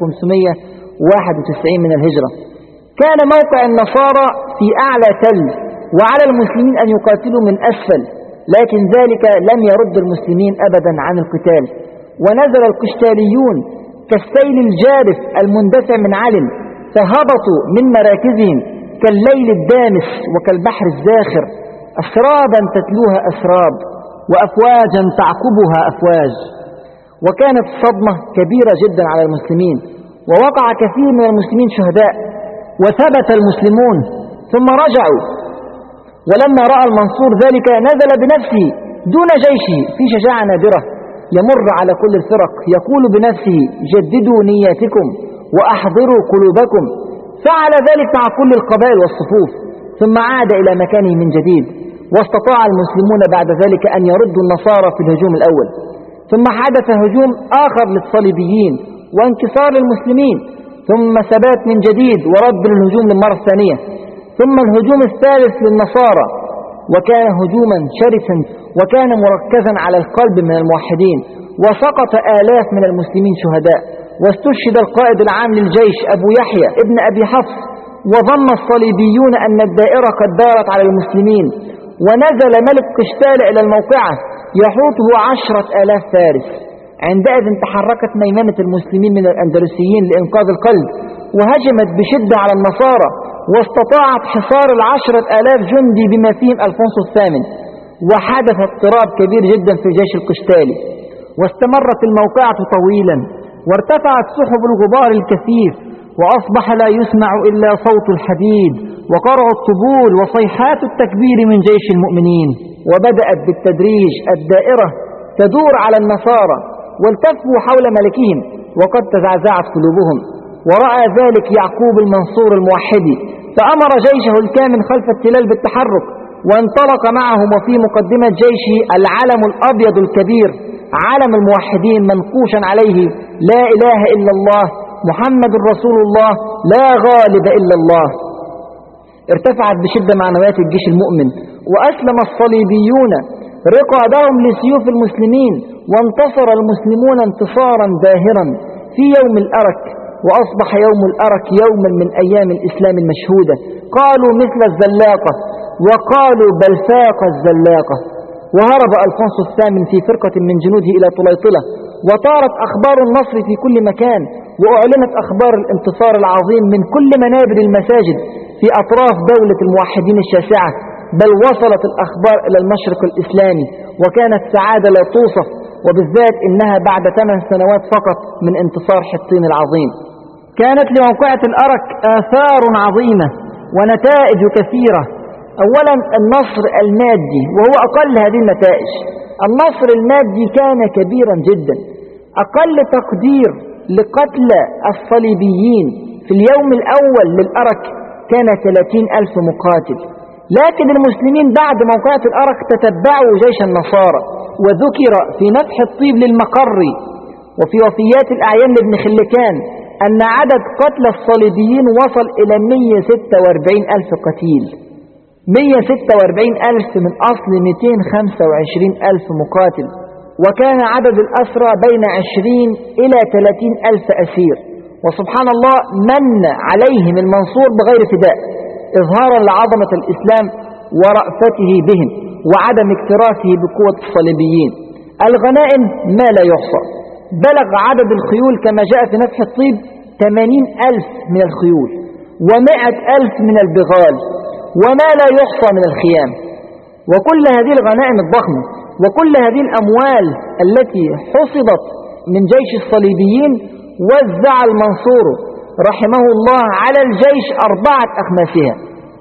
591 من الهجرة. كان موقع النصارى في أعلى تل، وعلى المسلمين أن يقاتلوا من أسفل، لكن ذلك لم يرد المسلمين أبدا عن القتال. ونزل القشتاليون كالسيل الجارف المندفع من علم، فهبطوا من مراكزهم كالليل الدامس وكالبحر الزاخر، أسرابا تتلوها أسراب، وأفواجا تعقبها أفواج. وكانت الصدمة كبيرة جدا على المسلمين، ووقع كثير من المسلمين شهداء، وثبت المسلمون ثم رجعوا. ولما رأى المنصور ذلك نزل بنفسه دون جيشه في شجاعة نادرة، يمر على كل الفرق يقول بنفسه: جددوا نياتكم وأحضروا قلوبكم. فعل ذلك مع كل القبائل والصفوف، ثم عاد إلى مكانه من جديد. واستطاع المسلمون بعد ذلك أن يردوا النصارى في الهجوم الأول. ثم حدث هجوم آخر للصليبيين وانكسار المسلمين، ثم ثبات من جديد ورد للهجوم للمرة الثانية، ثم الهجوم الثالث للنصارى، وكان هجوما شرسا وكان مركزا على القلب من الموحدين، وسقط آلاف من المسلمين شهداء. واستشهد القائد العام للجيش أبو يحيى ابن أبي حفص، وظن الصليبيون أن الدائرة قد دارت على المسلمين. ونزل ملك قشتال إلى الموقعة يحوطه 10,000 فارس. عندئذ تحركت ميمنة المسلمين من الأندلسيين لإنقاذ القلب، وهجمت بشدة على النصارى، واستطاعت حصار 10,000 جندي بما فيهم ألفونسو الثامن. وحدث اضطراب كبير جدا في الجيش القشتالي، واستمرت الموقعة طويلا، وارتفعت سحب الغبار الكثيف، وأصبح لا يسمع إلا صوت الحديد وقرع الطبول وصيحات التكبير من جيش المؤمنين. وبدأت بالتدريج الدائرة تدور على النصارى، والتفوا حول ملكهم وقد تزعزعت قلوبهم. ورأى ذلك يعقوب المنصور الموحدي، فأمر جيشه الكامل خلف التلال بالتحرك، وانطلق معهم، وفي مقدمة جيشه العلم الأبيض الكبير، علم الموحدين منقوشا عليه: لا إله إلا الله محمد رسول الله لا غالب إلا الله. ارتفعت بشدة معنويات الجيش المؤمن، وأسلم الصليبيون رقادهم لسيوف المسلمين، وانتصر المسلمون انتصارا باهرا في يوم الأرك. وأصبح يوم الأرك يوما من أيام الإسلام المشهودة، قالوا مثل الزلاقة، وقالوا بل فاق الزلاقة. وهرب ألفونس الثامن في فرقة من جنوده إلى طليطلة، وطارت أخبار النصر في كل مكان، وأعلنت أخبار الانتصار العظيم من كل منابر المساجد في أطراف دولة الموحدين الشاسعة، بل وصلت الأخبار إلى المشرق الإسلامي، وكانت سعادة لا توصف، وبالذات إنها بعد 8 سنوات فقط من انتصار حطين العظيم. كانت لموقعة الأرك آثار عظيمة ونتائج كثيرة. أولا النصر المادي، وهو أقل هذه النتائج. النصر المادي كان كبيرا جدا. أقل تقدير لقتل الصليبيين في اليوم الأول للأرك كان 30,000 مقاتل، لكن المسلمين بعد موقعة الأرك تتبعوا جيش النصارى، وذكر في نفح الطيب للمقري وفي وفيات الأعيان لابن خلكان أن عدد قتل الصليبيين وصل إلى 146,000 قتيل. 146,000 من أصل 225,000 مقاتل، وكان عدد الأسرى بين 20 إلى 30,000 أسير. وسبحان الله من عليهم المنصور بغير فداء، إظهارا لعظمة الإسلام ورأفته بهم وعدم اكتراثه بقوة الصليبيين. الغنائم ما لا يحصى، بلغ عدد الخيول كما جاء في نفح الطيب 80,000 من الخيول و100,000 من البغال، وما لا يحصى من الخيام. وكل هذه الغنائم الضخمة وكل هذه الأموال التي حصدت من جيش الصليبيين وزع المنصور رحمه الله على الجيش 4 أخماسها،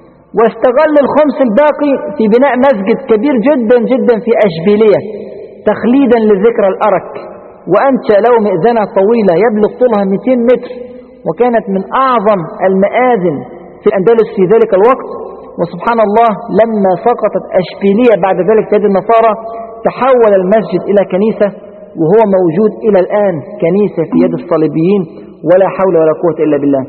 واستغل الخمس الباقي في بناء مسجد كبير جدا جدا في أشبيلية تخليدا لذكرى الأرك، وأنشأ له مئذنة طويلة يبلغ طولها 200 متر، وكانت من أعظم المآذن في الأندلس في ذلك الوقت. وسبحان الله لما سقطت أشبيلية بعد ذلك في يد النصارى تحول المسجد إلى كنيسة، وهو موجود إلى الآن كنيسة في يد الصليبيين، ولا حول ولا قوة إلا بالله.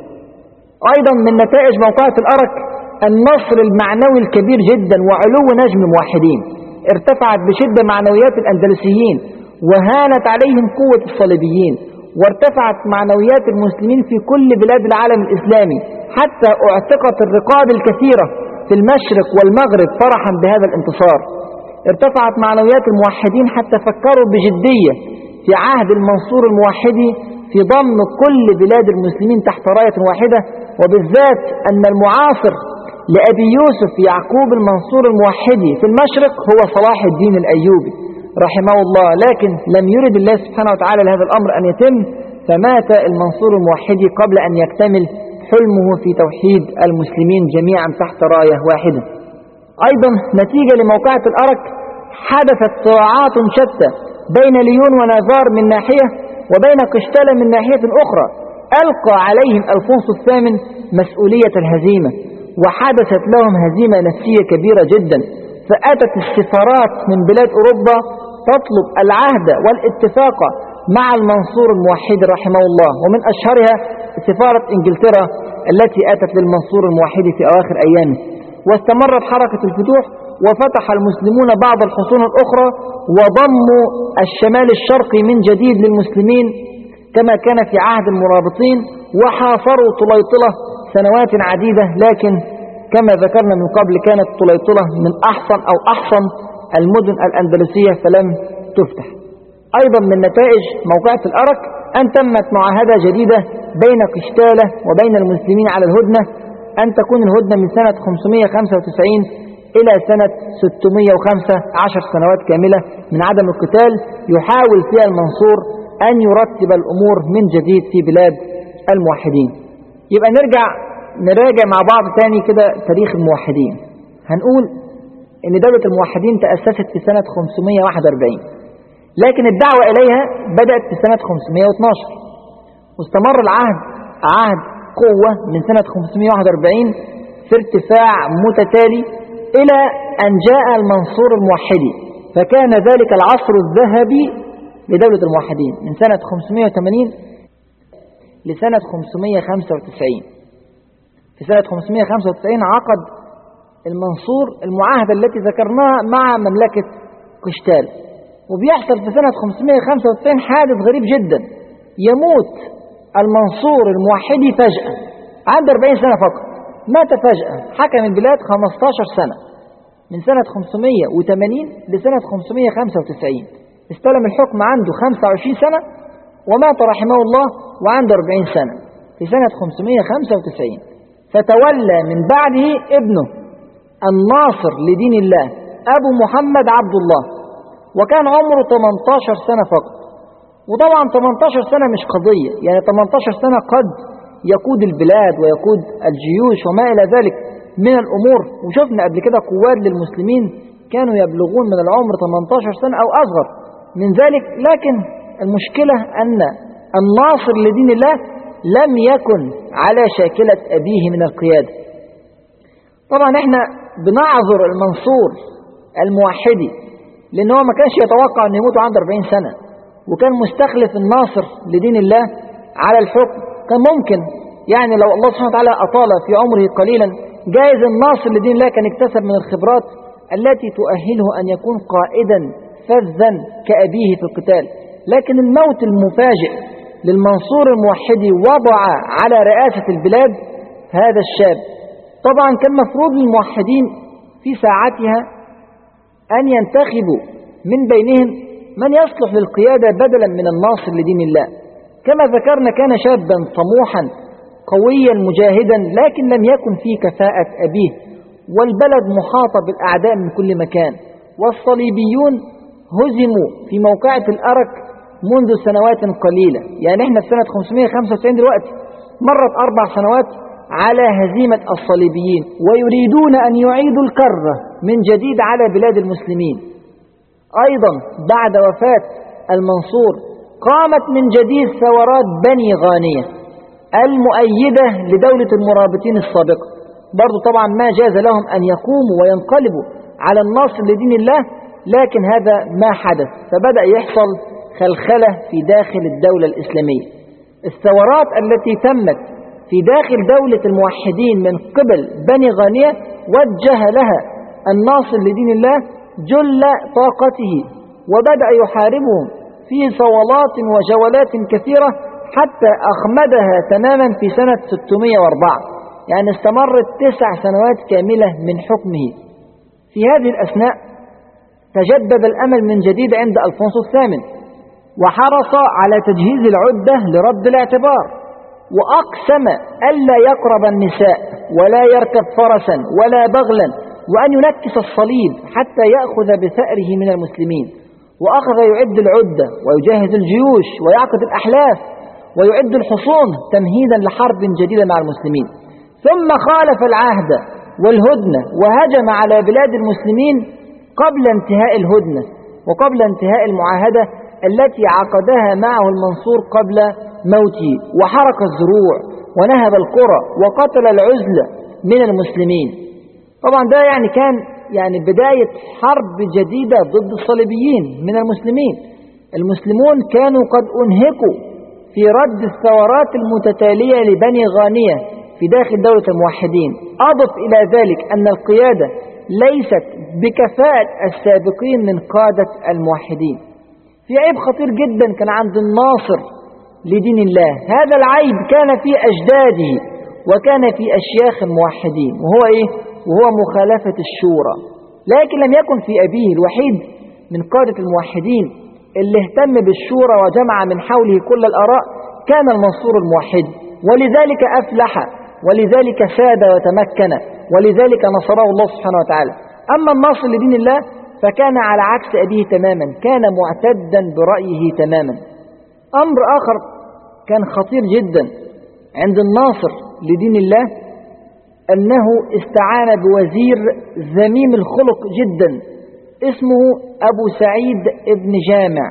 أيضا من نتائج موقعة الأرك النصر المعنوي الكبير جدا وعلو نجم موحدين. ارتفعت بشدة معنويات الأندلسيين وهانت عليهم قوة الصليبيين، وارتفعت معنويات المسلمين في كل بلاد العالم الإسلامي، حتى اعتقت الرقاب الكثيرة في المشرق والمغرب فرحا بهذا الانتصار. ارتفعت معنويات الموحدين حتى فكروا بجدية في عهد المنصور الموحدي في ضم كل بلاد المسلمين تحت راية واحدة، وبالذات أن المعاصر لأبي يوسف يعقوب المنصور الموحدي في المشرق هو صلاح الدين الأيوبي رحمه الله، لكن لم يرد الله سبحانه وتعالى لهذا الأمر أن يتم، فمات المنصور الموحدي قبل أن يكتمل حلمه في توحيد المسلمين جميعا تحت راية واحدة. أيضا نتيجة لموقعة الأرك حدثت صراعات شتى بين ليون ونافار من ناحية وبين قشتالة من ناحية أخرى، ألقى عليهم ألفونس الثامن مسؤولية الهزيمة، وحدثت لهم هزيمة نفسية كبيرة جدا، فأتت السفارات من بلاد أوروبا تطلب العهد والاتفاق مع المنصور الموحد رحمه الله، ومن أشهرها سفارة إنجلترا التي أتت للمنصور الموحد في أواخر أيامه. واستمرت حركة الفتوح، وفتح المسلمون بعض الحصون الأخرى، وضموا الشمال الشرقي من جديد للمسلمين كما كان في عهد المرابطين، وحاصروا طليطلة سنوات عديدة، لكن كما ذكرنا من قبل كانت طليطلة من أحسن المدن الأندلسية فلم تفتح. أيضا من نتائج موقعة الأرك أن تمت معاهدة جديدة بين قشتالة وبين المسلمين على الهدنة، أن تكون الهدنة من سنة 595 إلى سنة 605، 10 سنوات كاملة من عدم القتال، يحاول فيها المنصور أن يرتب الأمور من جديد في بلاد الموحدين. يبقى نراجع مع بعض تاني كده تاريخ الموحدين. هنقول إن دولة الموحدين تأسست في سنة 541، لكن الدعوة إليها بدأت في سنة 512، واستمر عهد قوة من سنة 541 في ارتفاع متتالي إلى أن جاء المنصور الموحدي، فكان ذلك العصر الذهبي لدولة الموحدين من سنة 580 لسنة 595. في سنة 595 عقد المنصور المعاهدة التي ذكرناها مع مملكة قشتال، وبيحصل في سنة 595 حادث غريب جدا، يموت المنصور الموحدي فجأة، عنده 40 سنة فقط، مات فجأة، حكم البلاد 15 سنة، من سنة 580 لسنة 595. استلم الحكم عنده 25 سنة ومات رحمه الله وعنده 40 سنة في سنة 595. فتولى من بعده ابنه الناصر لدين الله أبو محمد عبد الله، وكان عمره 18 سنة فقط. وطبعا 18 سنة مش قضية، يعني 18 سنة قد يقود البلاد ويقود الجيوش وما إلى ذلك من الأمور. وشفنا قبل كده قواد للمسلمين كانوا يبلغون من العمر 18 سنة أو أصغر من ذلك. لكن المشكلة أن الناصر لدين الله لم يكن على شاكلة أبيه من القيادة. طبعا احنا بنعذر المنصور الموحدي لأنه ما كانش يتوقع أن يموت عنده 40 سنة، وكان مستخلف الناصر لدين الله على الحكم. كان ممكن يعني لو الله سبحانه وتعالى أطال في عمره قليلا جائز الناصر لدين الله كان اكتسب من الخبرات التي تؤهله أن يكون قائدا فذا كأبيه في القتال. لكن الموت المفاجئ للمنصور الموحدي وضع على رئاسة البلاد هذا الشاب. طبعا كان مفروض للموحدين في ساعتها أن ينتخبوا من بينهم من يصلح للقيادة بدلا من الناصر لدين الله. كما ذكرنا كان شابا طموحا قويا مجاهدا، لكن لم يكن فيه كفاءة أبيه، والبلد محاطة بالأعداء من كل مكان، والصليبيون هزموا في موقعة الأرك منذ سنوات قليلة. يعني احنا في سنة 595 دلوقتي مرت 4 سنوات على هزيمة الصليبيين، ويريدون أن يعيدوا الكرة من جديد على بلاد المسلمين. أيضا بعد وفاة المنصور قامت من جديد ثورات بني غانية المؤيدة لدولة المرابطين السابقة. برضو طبعا ما جاز لهم أن يقوموا وينقلبوا على الناصر لدين الله، لكن هذا ما حدث، فبدأ يحصل خلخلة في داخل الدولة الإسلامية. الثورات التي تمت في داخل دولة الموحدين من قبل بني غانية وجه لها الناصر لدين الله جل طاقته، وبدأ يحاربهم في صولات وجولات كثيرة حتى أخمدها تماما في سنة 604. يعني استمرت 9 سنوات كاملة من حكمه. في هذه الأثناء تجدد الأمل من جديد عند ألفونسو الثامن، وحرص على تجهيز العدة لرد الاعتبار، وأقسم ألا يقرب النساء ولا يركب فرسا ولا بغلا، وأن ينكس الصليب حتى يأخذ بثأره من المسلمين. وأخذ يعد العدة ويجهز الجيوش ويعقد الأحلاف ويعد الحصون تمهيدا لحرب جديدة مع المسلمين. ثم خالف العهد والهدنة وهجم على بلاد المسلمين قبل انتهاء الهدنة وقبل انتهاء المعاهدة التي عقدها معه المنصور قبل موته، وحرق الزروع ونهب القرى وقتل العزلة من المسلمين. طبعا ده كان بداية حرب جديدة ضد الصليبيين من المسلمين. المسلمون كانوا قد أنهكوا في رد الثورات المتتالية لبني غانية في داخل دولة الموحدين. أضف إلى ذلك أن القيادة ليست بكفاءة السابقين من قادة الموحدين. في عيب خطير جدا كان عند الناصر لدين الله. هذا العيب كان في أجداده وكان في أشياخ الموحدين، وهو مخالفة الشورى. لكن لم يكن في أبيه الوحيد من قادة الموحدين اللي اهتم بالشورى وجمع من حوله كل الآراء كان المنصور الموحد، ولذلك أفلح ولذلك ساد وتمكن ولذلك نصره الله سبحانه وتعالى. أما الناصر لدين الله فكان على عكس أبيه تماما، كان معتدا برأيه تماما. أمر آخر كان خطير جدا عند الناصر لدين الله أنه استعان بوزير ذميم الخلق جدا اسمه أبو سعيد ابن جامع.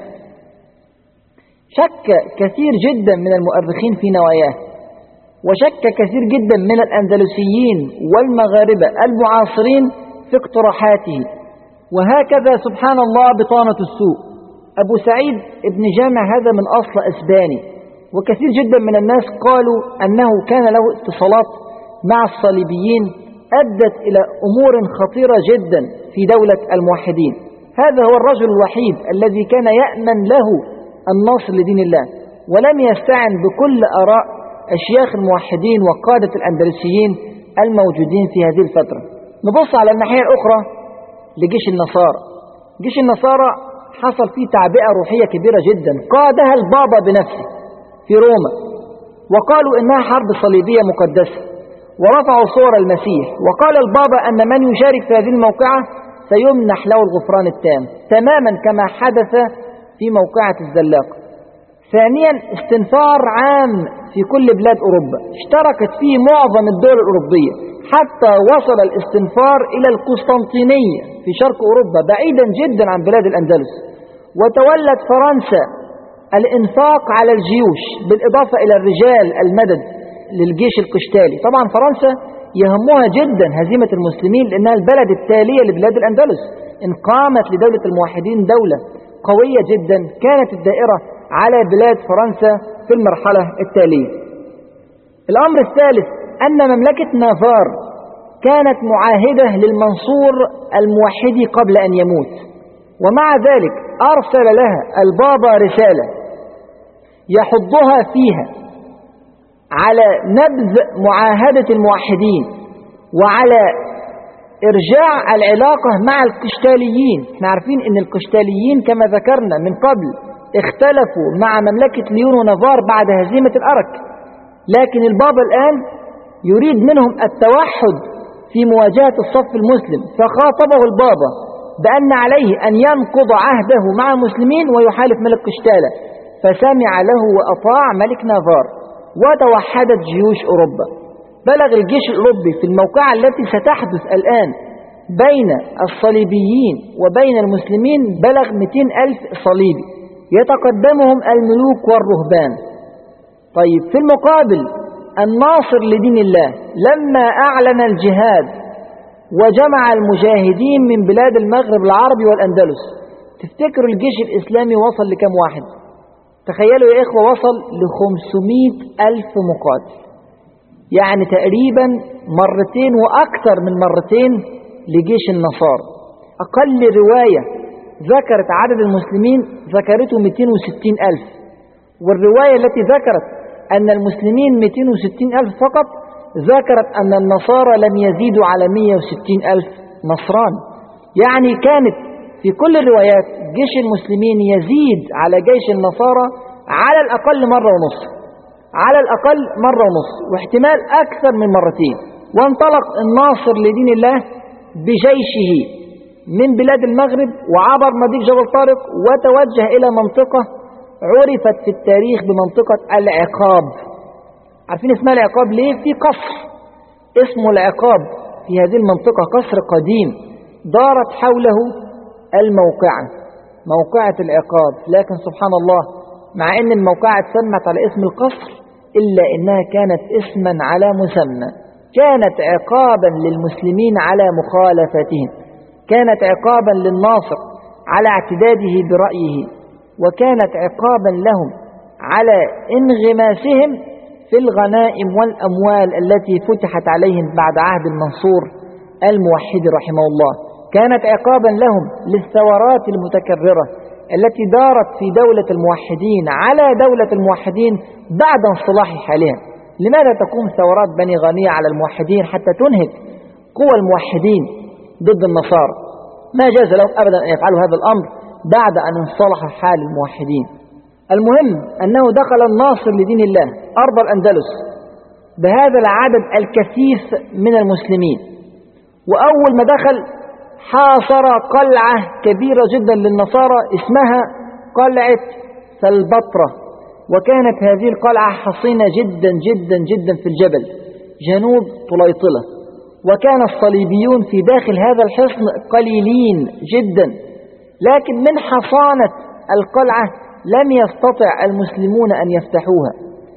شك كثير جدا من المؤرخين في نواياه، وشك كثير جدا من الأندلسيين والمغاربة المعاصرين في اقتراحاته. وهكذا سبحان الله بطانة السوء. أبو سعيد ابن جامع هذا من أصل أسباني، وكثير جدا من الناس قالوا أنه كان له اتصالات مع الصليبيين أدت إلى أمور خطيرة جدا في دولة الموحدين. هذا هو الرجل الوحيد الذي كان يأمن له الناصر لدين الله، ولم يستعن بكل آراء أشياخ الموحدين وقادة الأندلسيين الموجودين في هذه الفترة. نبص على الناحية الأخرى لجيش النصارى. جيش النصارى حصل فيه تعبئة روحية كبيرة جدا قادها البابا بنفسه في روما، وقالوا إنها حرب صليبية مقدسة، ورفعوا صور المسيح، وقال البابا أن من يشارك في هذه الموقعة سيمنح له الغفران التام، تماما كما حدث في موقعة الزلاق. ثانيا استنفار عام في كل بلاد أوروبا، اشتركت فيه معظم الدول الأوروبية، حتى وصل الاستنفار إلى القسطنطينية في شرق أوروبا بعيدا جدا عن بلاد الأندلس. وتولت فرنسا الإنفاق على الجيوش بالإضافة إلى الرجال المدد للجيش القشتالي. طبعا فرنسا يهمها جدا هزيمة المسلمين لأنها البلد التالية لبلاد الأندلس. إن قامت لدولة الموحدين دولة قوية جدا كانت الدائرة على بلاد فرنسا في المرحلة التالية. الأمر الثالث أن مملكة نافار كانت معاهدة للمنصور الموحدي قبل أن يموت، ومع ذلك أرسل لها البابا رسالة يحضها فيها على نبذ معاهدة الموحدين وعلى إرجاع العلاقة مع القشتاليين. احنا عارفين أن القشتاليين كما ذكرنا من قبل اختلفوا مع مملكة ليون ونافار بعد هزيمة الأرك، لكن البابا الآن يريد منهم التوحد في مواجهة الصف المسلم، فخاطبه البابا بأن عليه أن ينقض عهده مع المسلمين ويحالف ملك قشتالة، فسمع له وأطاع ملك نافار، وتوحدت جيوش أوروبا. بلغ الجيش الأوروبي في الموقعة التي ستحدث الآن بين الصليبيين وبين المسلمين بلغ 200,000 صليبي يتقدمهم الملوك والرهبان. طيب في المقابل الناصر لدين الله لما أعلن الجهاد وجمع المجاهدين من بلاد المغرب العربي والأندلس، تفتكروا الجيش الإسلامي وصل لكم واحد؟ تخيلوا يا إخوة، وصل ل500,000 مقاتل، يعني تقريبا مرتين وأكثر من مرتين لجيش النصارى. أقل رواية ذكرت عدد المسلمين ذكرته 260,000، والرواية التي ذكرت أن المسلمين 260,000 فقط ذكرت أن النصارى لم يزيدوا على 160,000 نصران. يعني كانت في كل الروايات جيش المسلمين يزيد على جيش النصارى على الأقل مرة ونص، على الأقل مرة ونص، واحتمال أكثر من مرتين. وانطلق الناصر لدين الله بجيشه من بلاد المغرب وعبر مضيق جبل طارق وتوجه إلى منطقة عرفت في التاريخ بمنطقة العقاب. عارفين اسمها العقاب ليه؟ في قصر اسمه العقاب في هذه المنطقة، قصر قديم دارت حوله الموقعة، موقعة العقاب. لكن سبحان الله، مع أن الموقعة اتسمت على اسم القصر إلا أنها كانت اسما على مسمى، كانت عقابا للمسلمين على مخالفتهم، كانت عقابا للناصر على اعتداده برأيه، وكانت عقابا لهم على انغماسهم في الغنائم والأموال التي فتحت عليهم بعد عهد المنصور الموحد رحمه الله. كانت عقابا لهم للثورات المتكررة التي دارت في دولة الموحدين على دولة الموحدين بعد انصلاح حالها. لماذا تقوم ثورات بني غانية على الموحدين حتى تنهك قوى الموحدين ضد النصارى؟ ما جاز لهم أبدا أن يفعلوا هذا الأمر بعد أن انصلح حال الموحدين. المهم أنه دخل الناصر لدين الله أرض الأندلس بهذا العدد الكثيف من المسلمين، وأول ما دخل حاصر قلعة كبيرة جدا للنصارى اسمها قلعة سلبطرة، وكانت هذه القلعة حصينة جدا جدا جدا في الجبل جنوب طليطلة، وكان الصليبيون في داخل هذا الحصن قليلين جدا، لكن من حصانة القلعة لم يستطع المسلمون أن يفتحوها.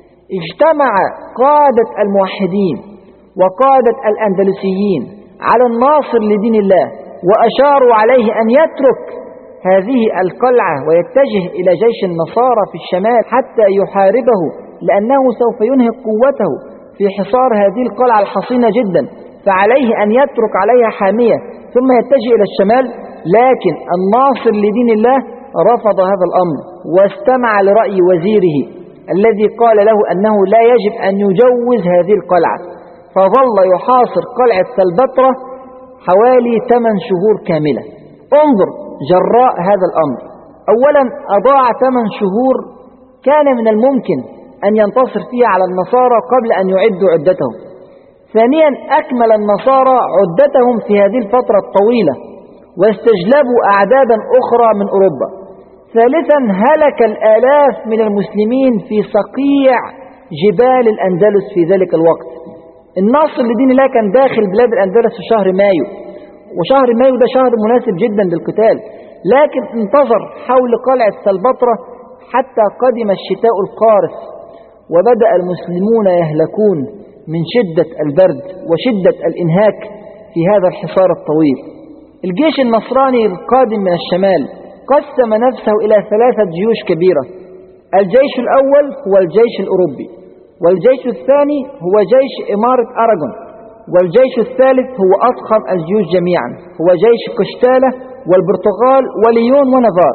اجتمع قادة الموحدين وقادة الأندلسيين على الناصر لدين الله وأشاروا عليه أن يترك هذه القلعة ويتجه إلى جيش النصارى في الشمال حتى يحاربه، لأنه سوف ينهك قوته في حصار هذه القلعة الحصينة جدا، فعليه أن يترك عليها حامية ثم يتجه إلى الشمال. لكن الناصر لدين الله رفض هذا الأمر واستمع لرأي وزيره الذي قال له أنه لا يجب أن يجوز هذه القلعة، فظل يحاصر قلعة سلبطرة حوالي 8 شهور كاملة. انظر جراء هذا الأمر، أولا أضاع 8 شهور كان من الممكن أن ينتصر فيها على النصارى قبل أن يعدوا عدتهم. ثانيا أكمل النصارى عدتهم في هذه الفترة الطويلة واستجلبوا أعدادا أخرى من أوروبا. ثالثا هلك الآلاف من المسلمين في صقيع جبال الأندلس في ذلك الوقت. النصر لدين الله كان داخل بلاد الأندلس في شهر مايو، وشهر مايو ده شهر مناسب جدا للقتال، لكن انتظر حول قلعة سلبطرة حتى قدم الشتاء القارس وبدأ المسلمون يهلكون من شدة البرد وشدة الإنهاك في هذا الحصار الطويل. الجيش النصراني القادم من الشمال قسم نفسه إلى 3 جيوش كبيرة. الجيش الأول هو الجيش الأوروبي، والجيش الثاني هو جيش إمارة أراغون، والجيش الثالث هو أضخم الجيوش جميعا هو جيش قشتالة والبرتغال وليون ونافار.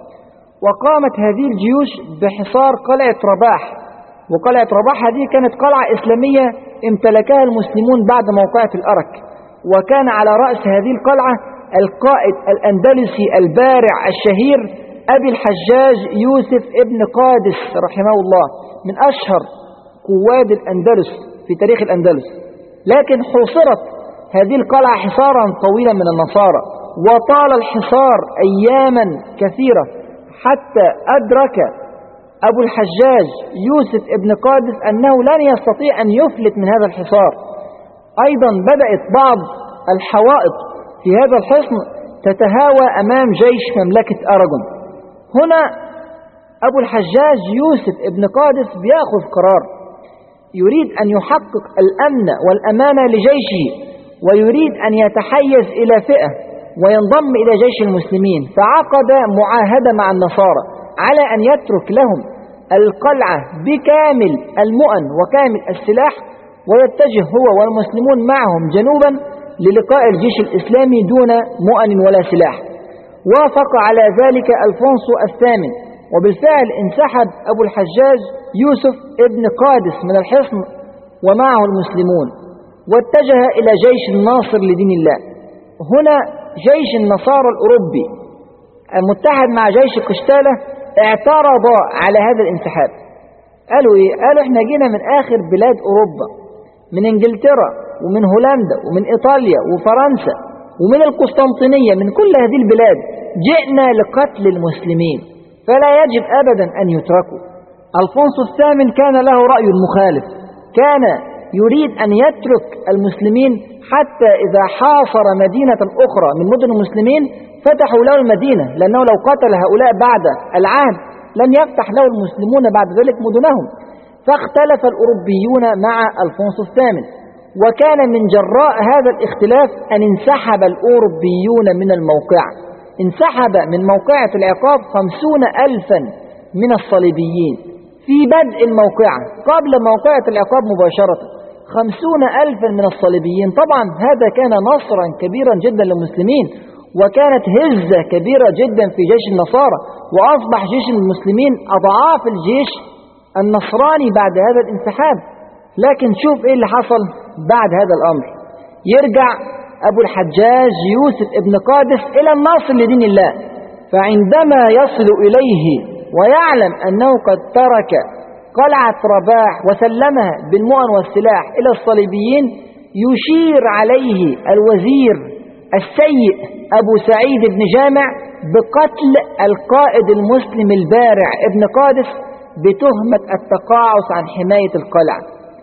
وقامت هذه الجيوش بحصار قلعة رباح، وقلعة رباح هذه كانت قلعة إسلامية امتلكها المسلمون بعد موقعة الأرك، وكان على رأس هذه القلعة القائد الأندلسي البارع الشهير أبي الحجاج يوسف ابن قادس رحمه الله، من أشهر قواد الأندلس في تاريخ الأندلس. لكن حوصرت هذه القلعة حصارا طويلا من النصارى، وطال الحصار أياما كثيرة حتى أدرك أبو الحجاج يوسف ابن قادس أنه لن يستطيع أن يفلت من هذا الحصار. أيضا بدأت بعض الحوائط في هذا الحصن تتهاوى أمام جيش مملكة أراغون. هنا أبو الحجاج يوسف ابن قادس بيأخذ قرار، يريد أن يحقق الأمن والأمانة لجيشه، ويريد أن يتحيز إلى فئة وينضم إلى جيش المسلمين. فعقد معاهدة مع النصارى على أن يترك لهم القلعة بكامل المؤن وكامل السلاح، ويتجه هو والمسلمون معهم جنوبا للقاء الجيش الإسلامي دون مؤن ولا سلاح. وافق على ذلك ألفونسو الثامن، وبالفعل انسحب أبو الحجاج يوسف ابن قادس من الحصن ومعه المسلمون، واتجه إلى جيش الناصر لدين الله. هنا جيش النصارى الأوروبي المتحد مع جيش قشتالة اعترض على هذا الانسحاب. قالوا إيه؟ قالوا إحنا جينا من آخر بلاد أوروبا، من إنجلترا ومن هولندا ومن إيطاليا وفرنسا ومن القسطنطينية، من كل هذه البلاد جئنا لقتل المسلمين، فلا يجب أبدا أن يتركوا. ألفونسو الثامن كان له رأي مخالف، كان يريد أن يترك المسلمين حتى إذا حاصر مدينة أخرى من مدن المسلمين فتحوا له المدينة، لأنه لو قتل هؤلاء بعد العهد لن يفتح له المسلمون بعد ذلك مدنهم. فاختلف الأوروبيون مع ألفونسو الثامن، وكان من جراء هذا الاختلاف أن انسحب الأوروبيون من الموقع. انسحب من موقعة العقاب 50,000 من الصليبيين في بدء الموقعة، قبل موقعة العقاب مباشرة 50,000 من الصليبيين. طبعا هذا كان نصرا كبيرا جدا للمسلمين، وكانت هزة كبيرة جدا في جيش النصارى، وأصبح جيش المسلمين أضعاف الجيش النصراني بعد هذا الانسحاب. لكن شوف إيه اللي حصل بعد هذا الأمر. يرجع أبو الحجاج يوسف ابن قادس إلى الناصر لدين الله، فعندما يصل إليه ويعلم أنه قد ترك قلعة رباح وسلمها بالمؤن والسلاح إلى الصليبيين، يشير عليه الوزير السيء أبو سعيد بن جامع بقتل القائد المسلم البارع ابن قادس بتهمة التقاعس عن حماية القلعة.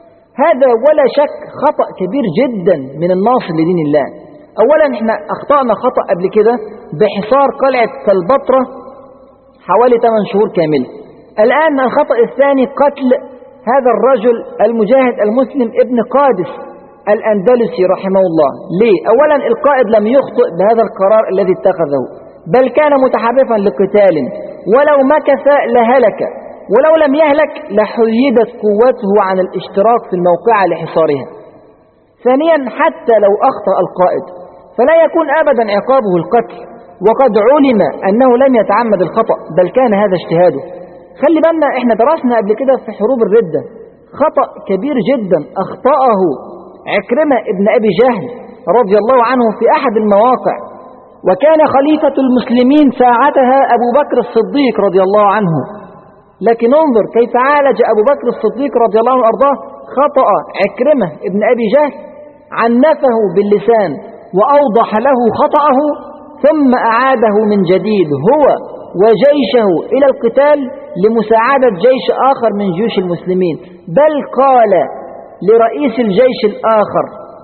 هذا ولا شك خطأ كبير جدا من الناصر لدين الله. أولا احنا أخطأنا خطأ قبل كده بحصار قلعة سلبطرة حوالي 8 شهور كاملة. الآن الخطأ الثاني قتل هذا الرجل المجاهد المسلم ابن قادس الأندلسي رحمه الله. ليه؟ أولا القائد لم يخطئ بهذا القرار الذي اتخذه، بل كان متحرفا لقتال، ولو مكث لهلك، ولو لم يهلك لحيدت قوته عن الاشتراك في الموقعة لحصارها. ثانيا حتى لو أخطأ القائد فلا يكون أبدا عقابه القتل، وقد علم أنه لم يتعمد الخطأ بل كان هذا اجتهاده. خلي بالنا احنا درسنا قبل كده في حروب الردة خطأ كبير جدا أخطأه عكرمة ابن أبي جهل رضي الله عنه في أحد المواقع، وكان خليفة المسلمين ساعتها أبو بكر الصديق رضي الله عنه. لكن انظر كيف عالج أبو بكر الصديق رضي الله عنه وأرضاه خطأ عكرمة ابن أبي جهل، عنفه باللسان وأوضح له خطأه، ثم أعاده من جديد هو وجيشه إلى القتال لمساعدة جيش آخر من جيوش المسلمين. بل قال لرئيس الجيش الآخر: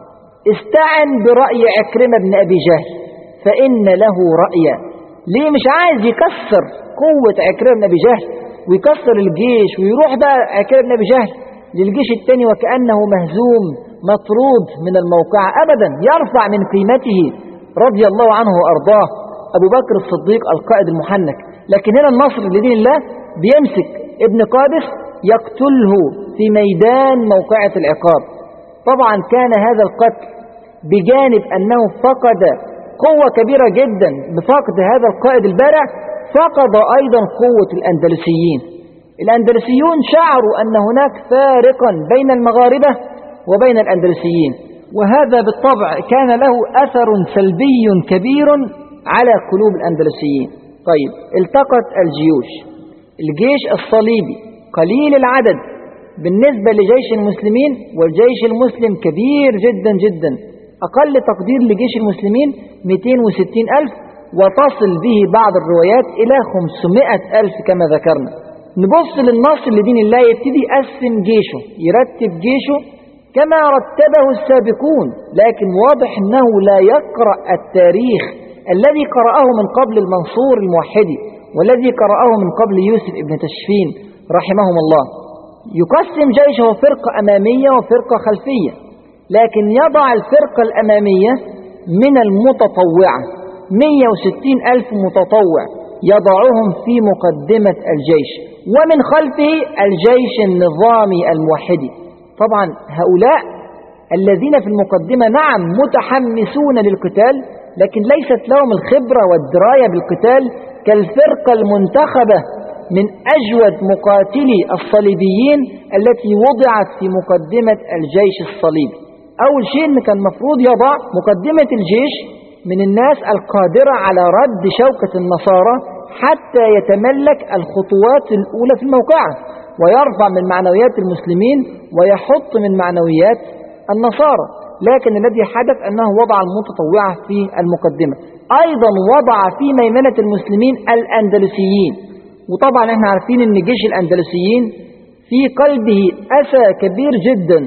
استعن برأي عكرمة بن أبي جهل فإن له رأيا. ليه مش عايز يكسر قوة عكرمة بن أبي جهل ويكسر الجيش ويروح بقى عكرمة بن أبي جهل للجيش الثاني وكأنه مهزوم مطرود من الموقع؟ أبدا، يرفع من قيمته رضي الله عنه وأرضاه أبو بكر الصديق القائد المحنك. لكن هنا النصر لدين الله بيمسك ابن قادس يقتله في ميدان موقعة العقاب. طبعا كان هذا القتل بجانب أنه فقد قوة كبيرة جدا بفقد هذا القائد البارع، فقد أيضا قوة الأندلسيين. الأندلسيون شعروا أن هناك فارقا بين المغاربة وبين الأندلسيين، وهذا بالطبع كان له أثر سلبي كبير على قلوب الأندلسيين. طيب، التقت الجيوش، الجيش الصليبي قليل العدد بالنسبة لجيش المسلمين، والجيش المسلم كبير جدا جدا. أقل تقدير لجيش المسلمين 260 ألف، وتصل به بعض الروايات إلى 500 ألف كما ذكرنا. نبص للنصر لدين الله، يبتدي يقسم جيشه، يرتب جيشه كما رتبه السابقون، لكن واضح أنه لا يقرأ التاريخ الذي قرأه من قبل المنصور الموحدي والذي قرأه من قبل يوسف ابن تشفين رحمهم الله. يقسم جيشه فرقة أمامية وفرقة خلفية، لكن يضع الفرقة الأمامية من المتطوعة 160 ألف متطوع يضعهم في مقدمة الجيش، ومن خلفه الجيش النظامي الموحدي. طبعا هؤلاء الذين في المقدمة نعم متحمسون للقتال، لكن ليست لهم الخبرة والدراية بالقتال كالفرقة المنتخبة من أجود مقاتلي الصليبيين التي وضعت في مقدمة الجيش الصليبي. أول شيء إن كان مفروض يضع مقدمة الجيش من الناس القادرة على رد شوكة النصارى حتى يتملك الخطوات الأولى في الموقعة ويرفع من معنويات المسلمين ويحط من معنويات النصارى. لكن الذي حدث أنه وضع المتطوعة في المقدمة، أيضا وضع في ميمنة المسلمين الأندلسيين. وطبعا احنا عارفين أن جيش الأندلسيين في قلبه أسى كبير جدا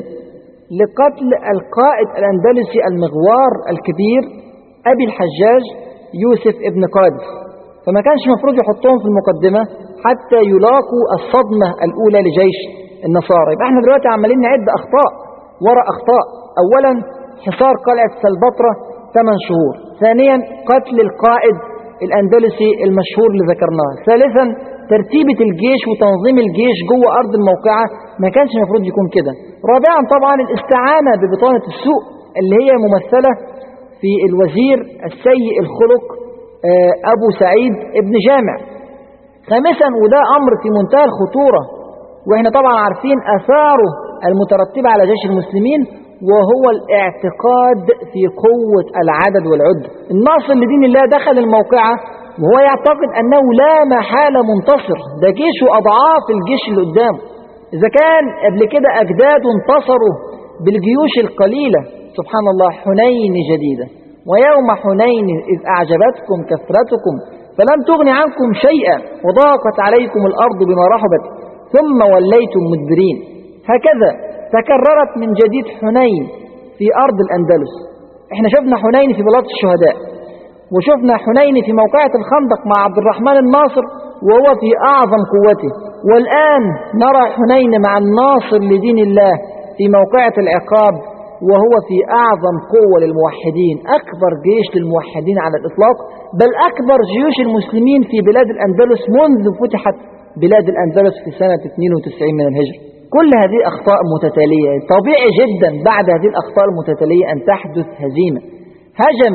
لقتل القائد الأندلسي المغوار الكبير أبي الحجاج يوسف ابن قادس، فما كانش مفروض يحطهم في المقدمة حتى يلاقوا الصدمة الأولى لجيش النصارى. يبقى احنا دلوقتي عمالين نعد أخطاء وراء أخطاء. أولا حصار قلعة سلبطرة 8 شهور، ثانيا قتل القائد الأندلسي المشهور اللي ذكرناه، ثالثا ترتيبة الجيش وتنظيم الجيش جوه أرض الموقعة ما كانش المفروض يكون كده، رابعا طبعا الاستعانة ببطانة السوء اللي هي ممثلة في الوزير السيء الخلق أبو سعيد ابن جامع، خامسا وده أمر في منتهى الخطورة وإحنا طبعا عارفين أثاره المترتبة على جيش المسلمين، وهو الاعتقاد في قوة العدد والعد. الناصر لدين الله دخل الموقعة وهو يعتقد أنه لا محالة منتصر، ده جيشه أضعاف الجيش اللي قدامه. إذا كان قبل كده أجداد انتصروا بالجيوش القليلة، سبحان الله، حنين جديدة، ويوم حنين إذ أعجبتكم كثرتكم فلم تغن عنكم شيئا وضاقت عليكم الأرض بما رحبت ثم وليتم مدبرين. هكذا تكررت من جديد حنين في أرض الأندلس. احنا شفنا حنين في بلاط الشهداء، وشفنا حنين في موقعة الخندق مع عبد الرحمن الناصر وهو في أعظم قوته، والآن نرى حنين مع الناصر لدين الله في موقعة العقاب وهو في أعظم قوة للموحدين، أكبر جيش للموحدين على الإطلاق، بل أكبر جيوش المسلمين في بلاد الأندلس منذ فتحت بلاد الأندلس في سنة 92 من الهجرة. كل هذه أخطاء متتالية، طبيعي جدا بعد هذه الأخطاء المتتالية أن تحدث هزيمة. هجم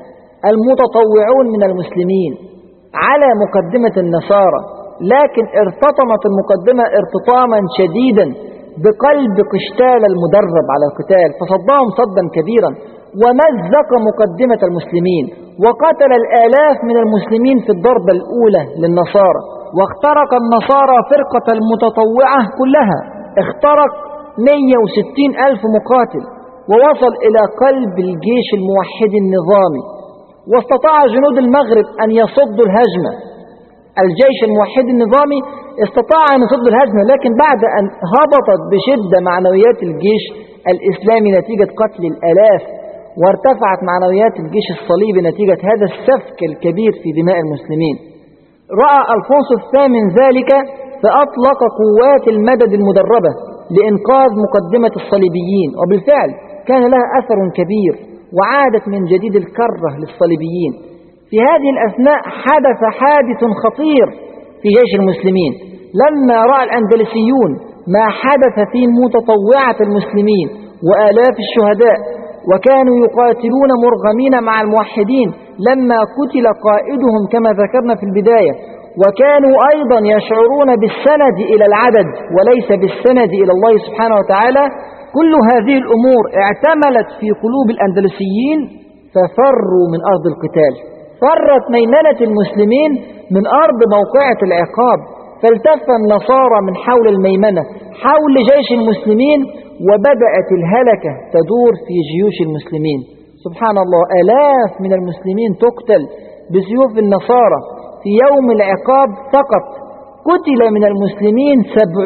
المتطوعون من المسلمين على مقدمة النصارى، لكن ارتطمت المقدمة ارتطاما شديدا بقلب قشتال المدرب على القتال، فصدهم صدا كبيرا ومزق مقدمة المسلمين، وقتل الآلاف من المسلمين في الضربة الأولى للنصارى، واخترق النصارى فرقة المتطوعة كلها، اخترق 160 ألف مقاتل، ووصل إلى قلب الجيش الموحد النظامي، واستطاع جنود المغرب أن يصدوا الهجمة. الجيش الموحد النظامي استطاع أن يصد الهجمة، لكن بعد أن هبطت بشدة معنويات الجيش الإسلامي نتيجة قتل الآلاف، وارتفعت معنويات الجيش الصليبي نتيجة هذا السفك الكبير في دماء المسلمين، رأى ألفونسو الثامن ذلك فأطلق قوات المدد المدربة لإنقاذ مقدمة الصليبيين، وبالفعل كان لها أثر كبير، وعادت من جديد الكرة للصليبيين. في هذه الأثناء حدث حادث خطير في جيش المسلمين، لما رأى الأندلسيون ما حدث في متطوعة المسلمين وآلاف الشهداء، وكانوا يقاتلون مرغمين مع الموحدين لما قتل قائدهم كما ذكرنا في البداية، وكانوا أيضا يشعرون بالسند إلى العدد وليس بالسند إلى الله سبحانه وتعالى. كل هذه الأمور اعتملت في قلوب الأندلسيين ففروا من أرض القتال. فرت ميمنة المسلمين من أرض موقعة العقاب، فالتف النصارى من حول الميمنة حول جيش المسلمين، وبدأت الهلكة تدور في جيوش المسلمين. سبحان الله، آلاف من المسلمين تقتل بسيوف النصارى. في يوم العقاب فقط قتل من المسلمين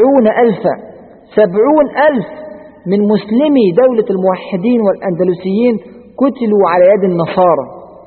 70,000 من مسلمي دولة الموحدين والأندلسيين قتلوا على يد النصارى.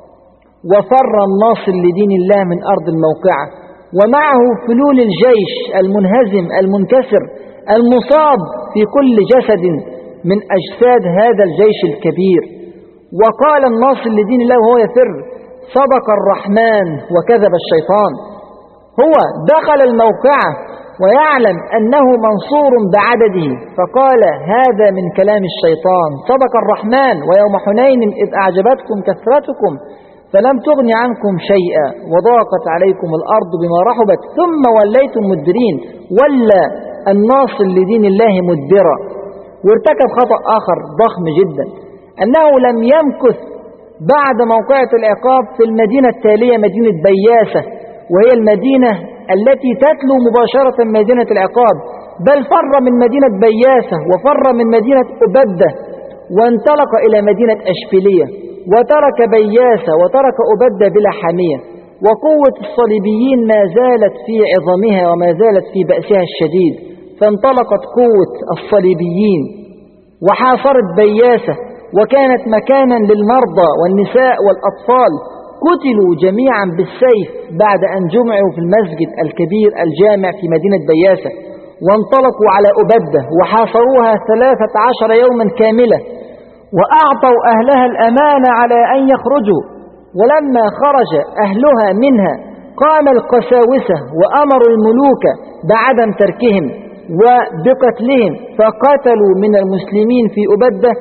وفر الناصر لدين الله من أرض الموقعة، ومعه فلول الجيش المنهزم المنكسر المصاب في كل جسد من أجساد هذا الجيش الكبير. وقال الناصر لدين الله وهو يفر: صدق الرحمن وكذب الشيطان. هو دخل الموقعة ويعلم أنه منصور بعدده، فقال: هذا من كلام الشيطان، صدق الرحمن ويوم حنين إذ أعجبتكم كثرتكم فلم تغن عنكم شيئا وضاقت عليكم الأرض بما رحبت ثم وليتم مدبرين. ولا الناصر لدين الله مدبرا. وارتكب خطأ آخر ضخم جدا، أنه لم يمكث بعد موقعة العقاب في المدينة التالية، مدينة بياسة، وهي المدينة التي تتلو مباشرة مدينة العقاب، بل فر من مدينة بياسة وفر من مدينة أبدة وانطلق إلى مدينة أشبيلية، وترك بياسة وترك أبدة بلا حامية. وقوة الصليبيين ما زالت في عظمها وما زالت في بأسها الشديد، فانطلقت قوة الصليبيين وحاصرت بياسة، وكانت مكانا للمرضى والنساء والأطفال، قتلوا جميعا بالسيف بعد أن جمعوا في المسجد الكبير الجامع في مدينة بياسة. وانطلقوا على أبدة وحاصروها 13 يوما كاملة، وأعطوا أهلها الأمان على أن يخرجوا. ولما خرج أهلها منها قام القساوسة وأمروا الملوك بعدم تركهم وبقتلهم، فقتلوا من المسلمين في أبدة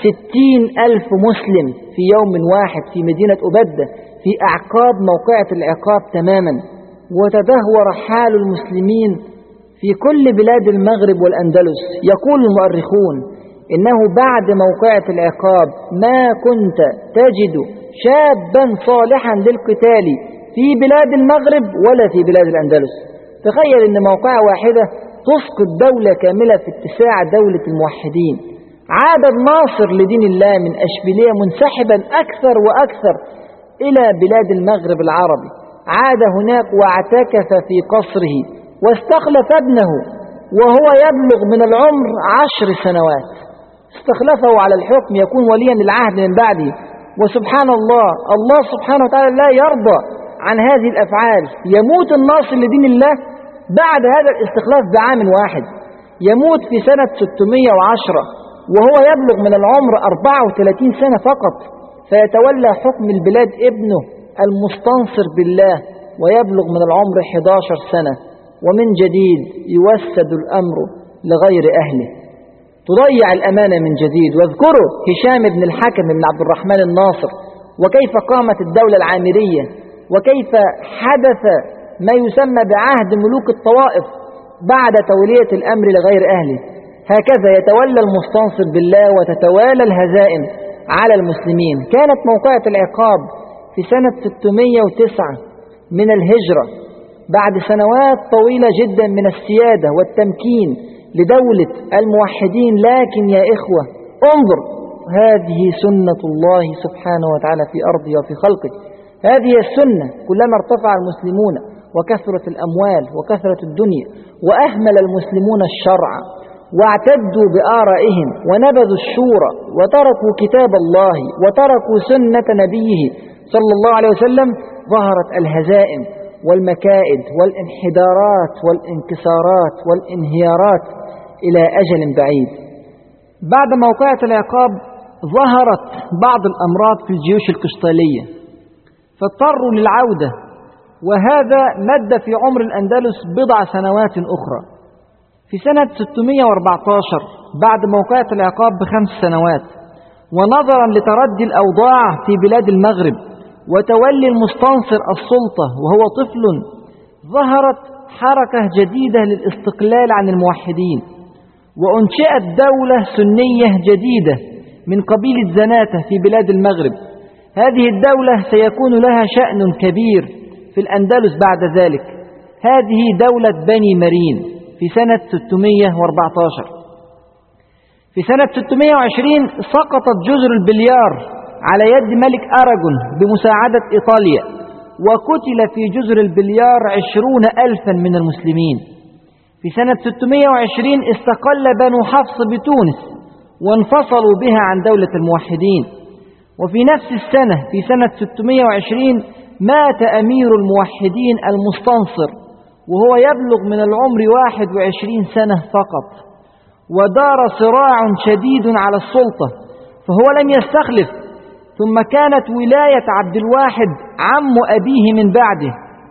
60,000 مسلم في يوم واحد في مدينة أبدة في أعقاب موقعة العقاب تماما. وتدهور حال المسلمين في كل بلاد المغرب والأندلس. يقول المؤرخون إنه بعد موقعة العقاب ما كنت تجد شابا صالحا للقتال في بلاد المغرب ولا في بلاد الأندلس. تخيل إن موقعة واحدة تسقط دولة كاملة في اتساع دولة الموحدين. عاد الناصر لدين الله من أشبيلية منسحبا أكثر وأكثر إلى بلاد المغرب العربي، عاد هناك واعتكف في قصره واستخلف ابنه وهو يبلغ من العمر 10 سنوات، استخلفه على الحكم يكون وليا للعهد من بعده. وسبحان الله، الله سبحانه وتعالى لا يرضى عن هذه الأفعال. يموت الناصر لدين الله بعد هذا الاستخلاف بعام واحد، يموت في سنة 610 وهو يبلغ من العمر 34 سنة فقط، فيتولى حكم البلاد ابنه المستنصر بالله ويبلغ من العمر 11 سنة، ومن جديد يوسد الأمر لغير أهله، تضيع الأمانة من جديد. واذكروا هشام بن الحكم بن عبد الرحمن الناصر، وكيف قامت الدولة العامرية، وكيف حدث ما يسمى بعهد ملوك الطوائف بعد تولية الأمر لغير أهله. هكذا يتولى المستنصر بالله وتتوالى الهزائم على المسلمين. كانت موقعة العقاب في سنة 609 من الهجرة، بعد سنوات طويلة جدا من السيادة والتمكين لدولة الموحدين. لكن يا إخوة انظر، هذه سنة الله سبحانه وتعالى في أرضه وفي خلقه. هذه السنة، كلما ارتفع المسلمون وكثرت الأموال وكثرت الدنيا وأهمل المسلمون الشرع واعتدوا بآرائهم ونبذوا الشورى وتركوا كتاب الله وتركوا سنة نبيه صلى الله عليه وسلم، ظهرت الهزائم والمكائد والانحدارات والانكسارات والانهيارات إلى أجل بعيد. بعد موقعة العقاب ظهرت بعض الأمراض في الجيوش القشطالية، فاضطروا للعودة، وهذا مد في عمر الأندلس بضع سنوات أخرى. في سنة 614 بعد موقعة العقاب ب5 سنوات، ونظرا لتردي الأوضاع في بلاد المغرب وتولي المستنصر السلطة وهو طفل، ظهرت حركة جديدة للاستقلال عن الموحدين، وأنشئت دولة سنية جديدة من قبيلة زناتة في بلاد المغرب. هذه الدولة سيكون لها شأن كبير في الأندلس بعد ذلك. هذه دولة بني مرين في سنة 614. في سنة 620 سقطت جزر البليار على يد ملك أراغون بمساعدة إيطاليا، وقتل في جزر البليار 20,000 من المسلمين. في سنة 620 استقل بنو حفص بتونس وانفصلوا بها عن دولة الموحدين. وفي نفس السنة في سنة 620 مات أمير الموحدين المستنصر وهو يبلغ من العمر 21 سنة فقط، ودار صراع شديد على السلطة، فهو لم يستخلف، ثم كانت ولاية عبد الواحد عم أبيه من بعده،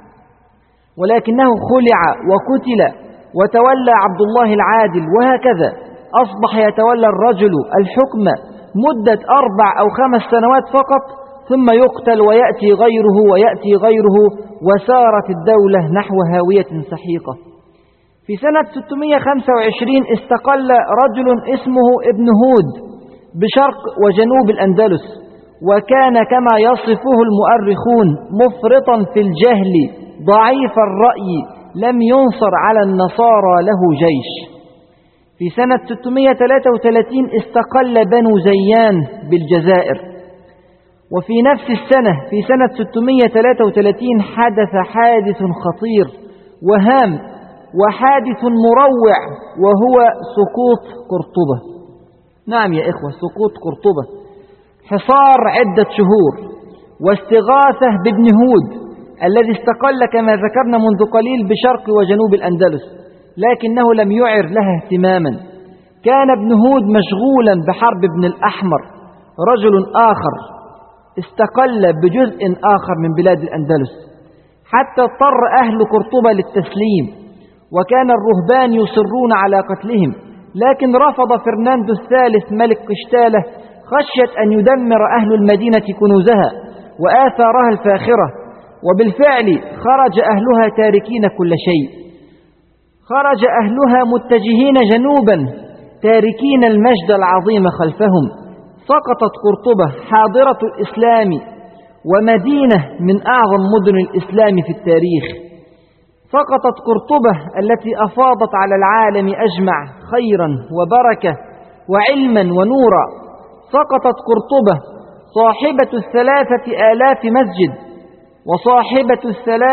ولكنه خلع وقتل وتولى عبد الله العادل، وهكذا أصبح يتولى الرجل الحكم مدة 4 أو 5 سنوات فقط، ثم يقتل ويأتي غيره ويأتي غيره، وسارت الدولة نحو هاوية سحيقة. في سنة 625 استقل رجل اسمه ابن هود بشرق وجنوب الأندلس، وكان كما يصفه المؤرخون مفرطا في الجهل ضعيف الرأي، لم ينصر على النصارى له جيش. في سنة 633 استقل بنو زيان بالجزائر. وفي نفس السنة في سنة 633 حدث حادث خطير وهام وحادث مروع، وهو سقوط قرطبة. نعم يا إخوة، سقوط قرطبة، حصار عدة شهور، واستغاثة بابن هود الذي استقل كما ذكرنا منذ قليل بشرق وجنوب الأندلس، لكنه لم يعر لها اهتماما. كان ابن هود مشغولا بحرب ابن الأحمر، رجل آخر استقل بجزء آخر من بلاد الأندلس، حتى اضطر أهل قرطبة للتسليم، وكان الرهبان يصرون على قتلهم، لكن رفض فرناندو الثالث ملك قشتالة خشية أن يدمر أهل المدينة كنوزها وآثارها الفاخرة، وبالفعل خرج أهلها تاركين كل شيء. خرج أهلها متجهين جنوبا تاركين المجد العظيم خلفهم. سقطت قرطبة حاضرة الإسلام ومدينة من أعظم مدن الإسلام في التاريخ. سقطت قرطبة التي أفاضت على العالم أجمع خيرا وبركة وعلما ونورا. سقطت قرطبة صاحبة 3,000 مسجد وصاحبة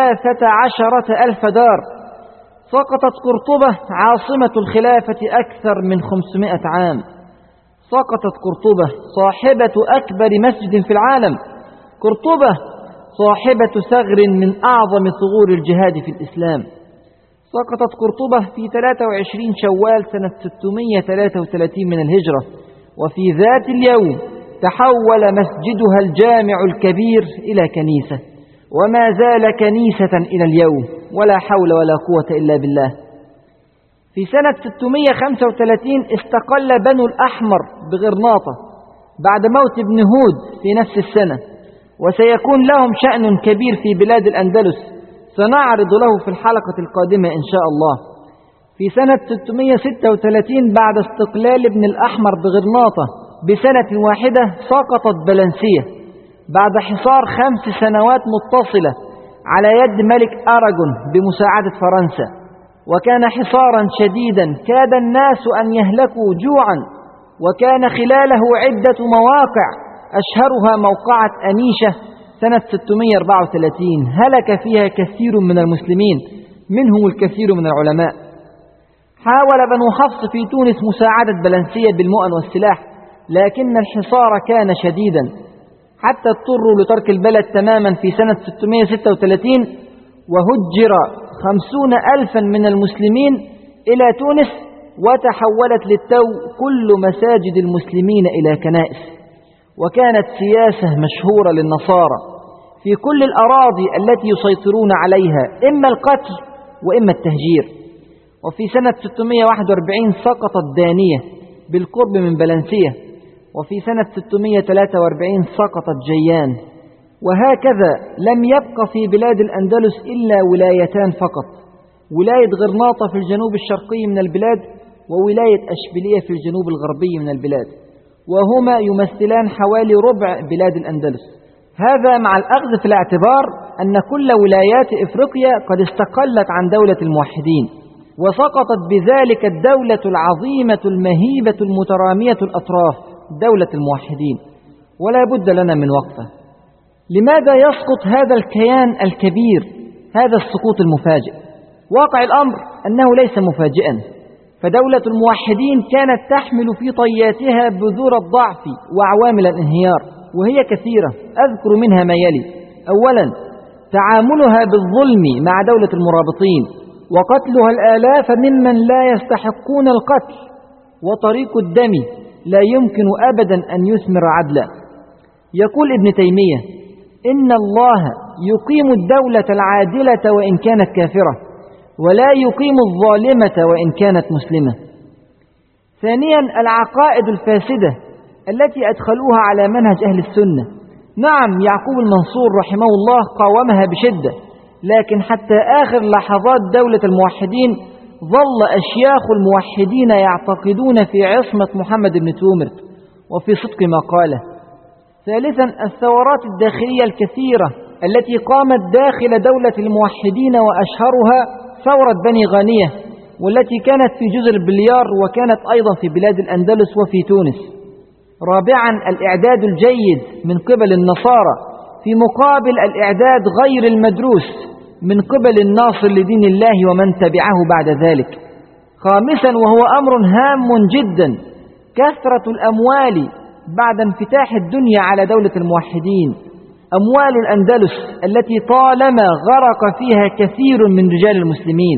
13,000 دار. سقطت قرطبة عاصمة الخلافة أكثر من 500 عام. سقطت قرطبة صاحبة أكبر مسجد في العالم. قرطبة صاحبة ثغر من أعظم ثغور الجهاد في الإسلام. سقطت قرطبة في 23 شوال سنة 633 من الهجرة، وفي ذات اليوم تحول مسجدها الجامع الكبير إلى كنيسة، وما زال كنيسة إلى اليوم، ولا حول ولا قوة إلا بالله. في سنة 635 استقل بنو الأحمر بغرناطة بعد موت ابن هود في نفس السنة، وسيكون لهم شأن كبير في بلاد الأندلس سنعرض له في الحلقة القادمة إن شاء الله. في سنة 636 بعد استقلال ابن الأحمر بغرناطة بسنة واحدة سقطت بلنسية بعد حصار 5 سنوات متصلة على يد ملك أراغون بمساعدة فرنسا، وكان حصارا شديدا كاد الناس أن يهلكوا جوعا، وكان خلاله عدة مواقع أشهرها موقعة أنيشة سنة 634 هلك فيها كثير من المسلمين منهم الكثير من العلماء. حاول بنو حفص في تونس مساعدة بلنسية بالمؤن والسلاح، لكن الحصار كان شديدا حتى اضطروا لترك البلد تماما في سنة 636، وهجر 50,000 من المسلمين إلى تونس، وتحولت للتو كل مساجد المسلمين إلى كنائس. وكانت سياسة مشهورة للنصارى في كل الأراضي التي يسيطرون عليها إما القتل وإما التهجير. وفي سنة 641 سقطت دانية بالقرب من بلنسية، وفي سنة 643 سقطت جيان، وهكذا لم يبق في بلاد الأندلس إلا ولايتان فقط، ولاية غرناطة في الجنوب الشرقي من البلاد، وولاية أشبيلية في الجنوب الغربي من البلاد، وهما يمثلان حوالي ربع بلاد الأندلس. هذا مع الأخذ في الاعتبار أن كل ولايات إفريقيا قد استقلت عن دولة الموحدين، وسقطت بذلك الدولة العظيمة المهيبة المترامية الأطراف دولة الموحدين. ولا بد لنا من وقفة. لماذا يسقط هذا الكيان الكبير هذا السقوط المفاجئ؟ واقع الأمر أنه ليس مفاجئا، فدولة الموحدين كانت تحمل في طياتها بذور الضعف وعوامل الانهيار، وهي كثيرة. أذكر منها ما يلي: أولا، تعاملها بالظلم مع دولة المرابطين، وقتلها الآلاف ممن لا يستحقون القتل، وطريق الدم لا يمكن أبدا أن يثمر عدلا. يقول ابن تيمية: إن الله يقيم الدولة العادلة وإن كانت كافرة، ولا يقيم الظالمة وإن كانت مسلمة. ثانيا، العقائد الفاسدة التي أدخلوها على منهج أهل السنة. نعم، يعقوب المنصور رحمه الله قاومها بشدة، لكن حتى آخر لحظات دولة الموحدين ظل أشياخ الموحدين يعتقدون في عصمة محمد بن تومرت وفي صدق ما قاله. ثالثا، الثورات الداخلية الكثيرة التي قامت داخل دولة الموحدين، وأشهرها ثورة بني غانية، والتي كانت في جزر البليار، وكانت أيضا في بلاد الأندلس وفي تونس. رابعا، الإعداد الجيد من قبل النصارى في مقابل الإعداد غير المدروس من قبل الناصر لدين الله ومن تبعه بعد ذلك. خامسا، وهو أمر هام جدا، كثرة الأموال بعد انفتاح الدنيا على دولة الموحدين. أموال الأندلس التي طالما غرق فيها كثير من رجال المسلمين.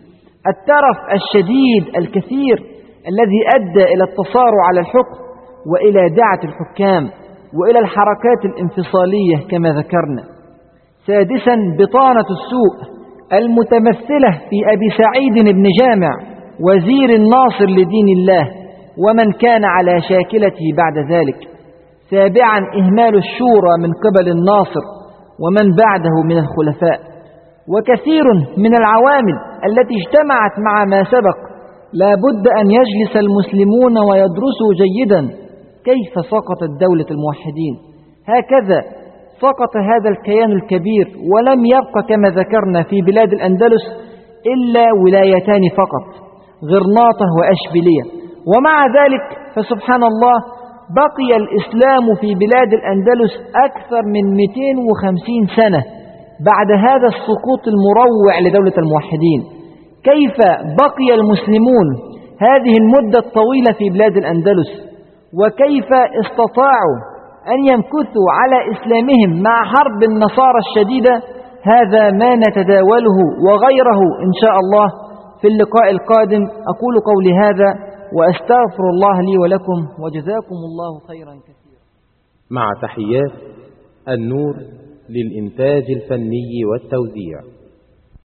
الترف الشديد الكثير الذي أدى إلى التصارع على الحكم، وإلى دعة الحكام، وإلى الحركات الانفصالية كما ذكرنا. سادسا، بطانة السوء المتمثلة في أبي سعيد بن جامع وزير الناصر لدين الله ومن كان على شاكلته بعد ذلك. سابعا، إهمال الشورى من قبل الناصر ومن بعده من الخلفاء. وكثير من العوامل التي اجتمعت مع ما سبق لا بد أن يجلس المسلمون ويدرسوا جيدا كيف سقطت دولة الموحدين. هكذا سقط هذا الكيان الكبير، ولم يبق كما ذكرنا في بلاد الأندلس إلا ولايتان فقط، غرناطة وأشبيلية. ومع ذلك فسبحان الله بقي الإسلام في بلاد الأندلس أكثر من 250 سنة بعد هذا السقوط المروع لدولة الموحدين. كيف بقي المسلمون هذه المدة الطويلة في بلاد الأندلس، وكيف استطاعوا أن يمكثوا على إسلامهم مع حرب النصارى الشديدة؟ هذا ما نتداوله وغيره إن شاء الله في اللقاء القادم. أقول قولي هذا وأستغفر الله لي ولكم، وجزاكم الله خيرا كثيرا. مع تحيات النور للإنتاج الفني والتوزيع.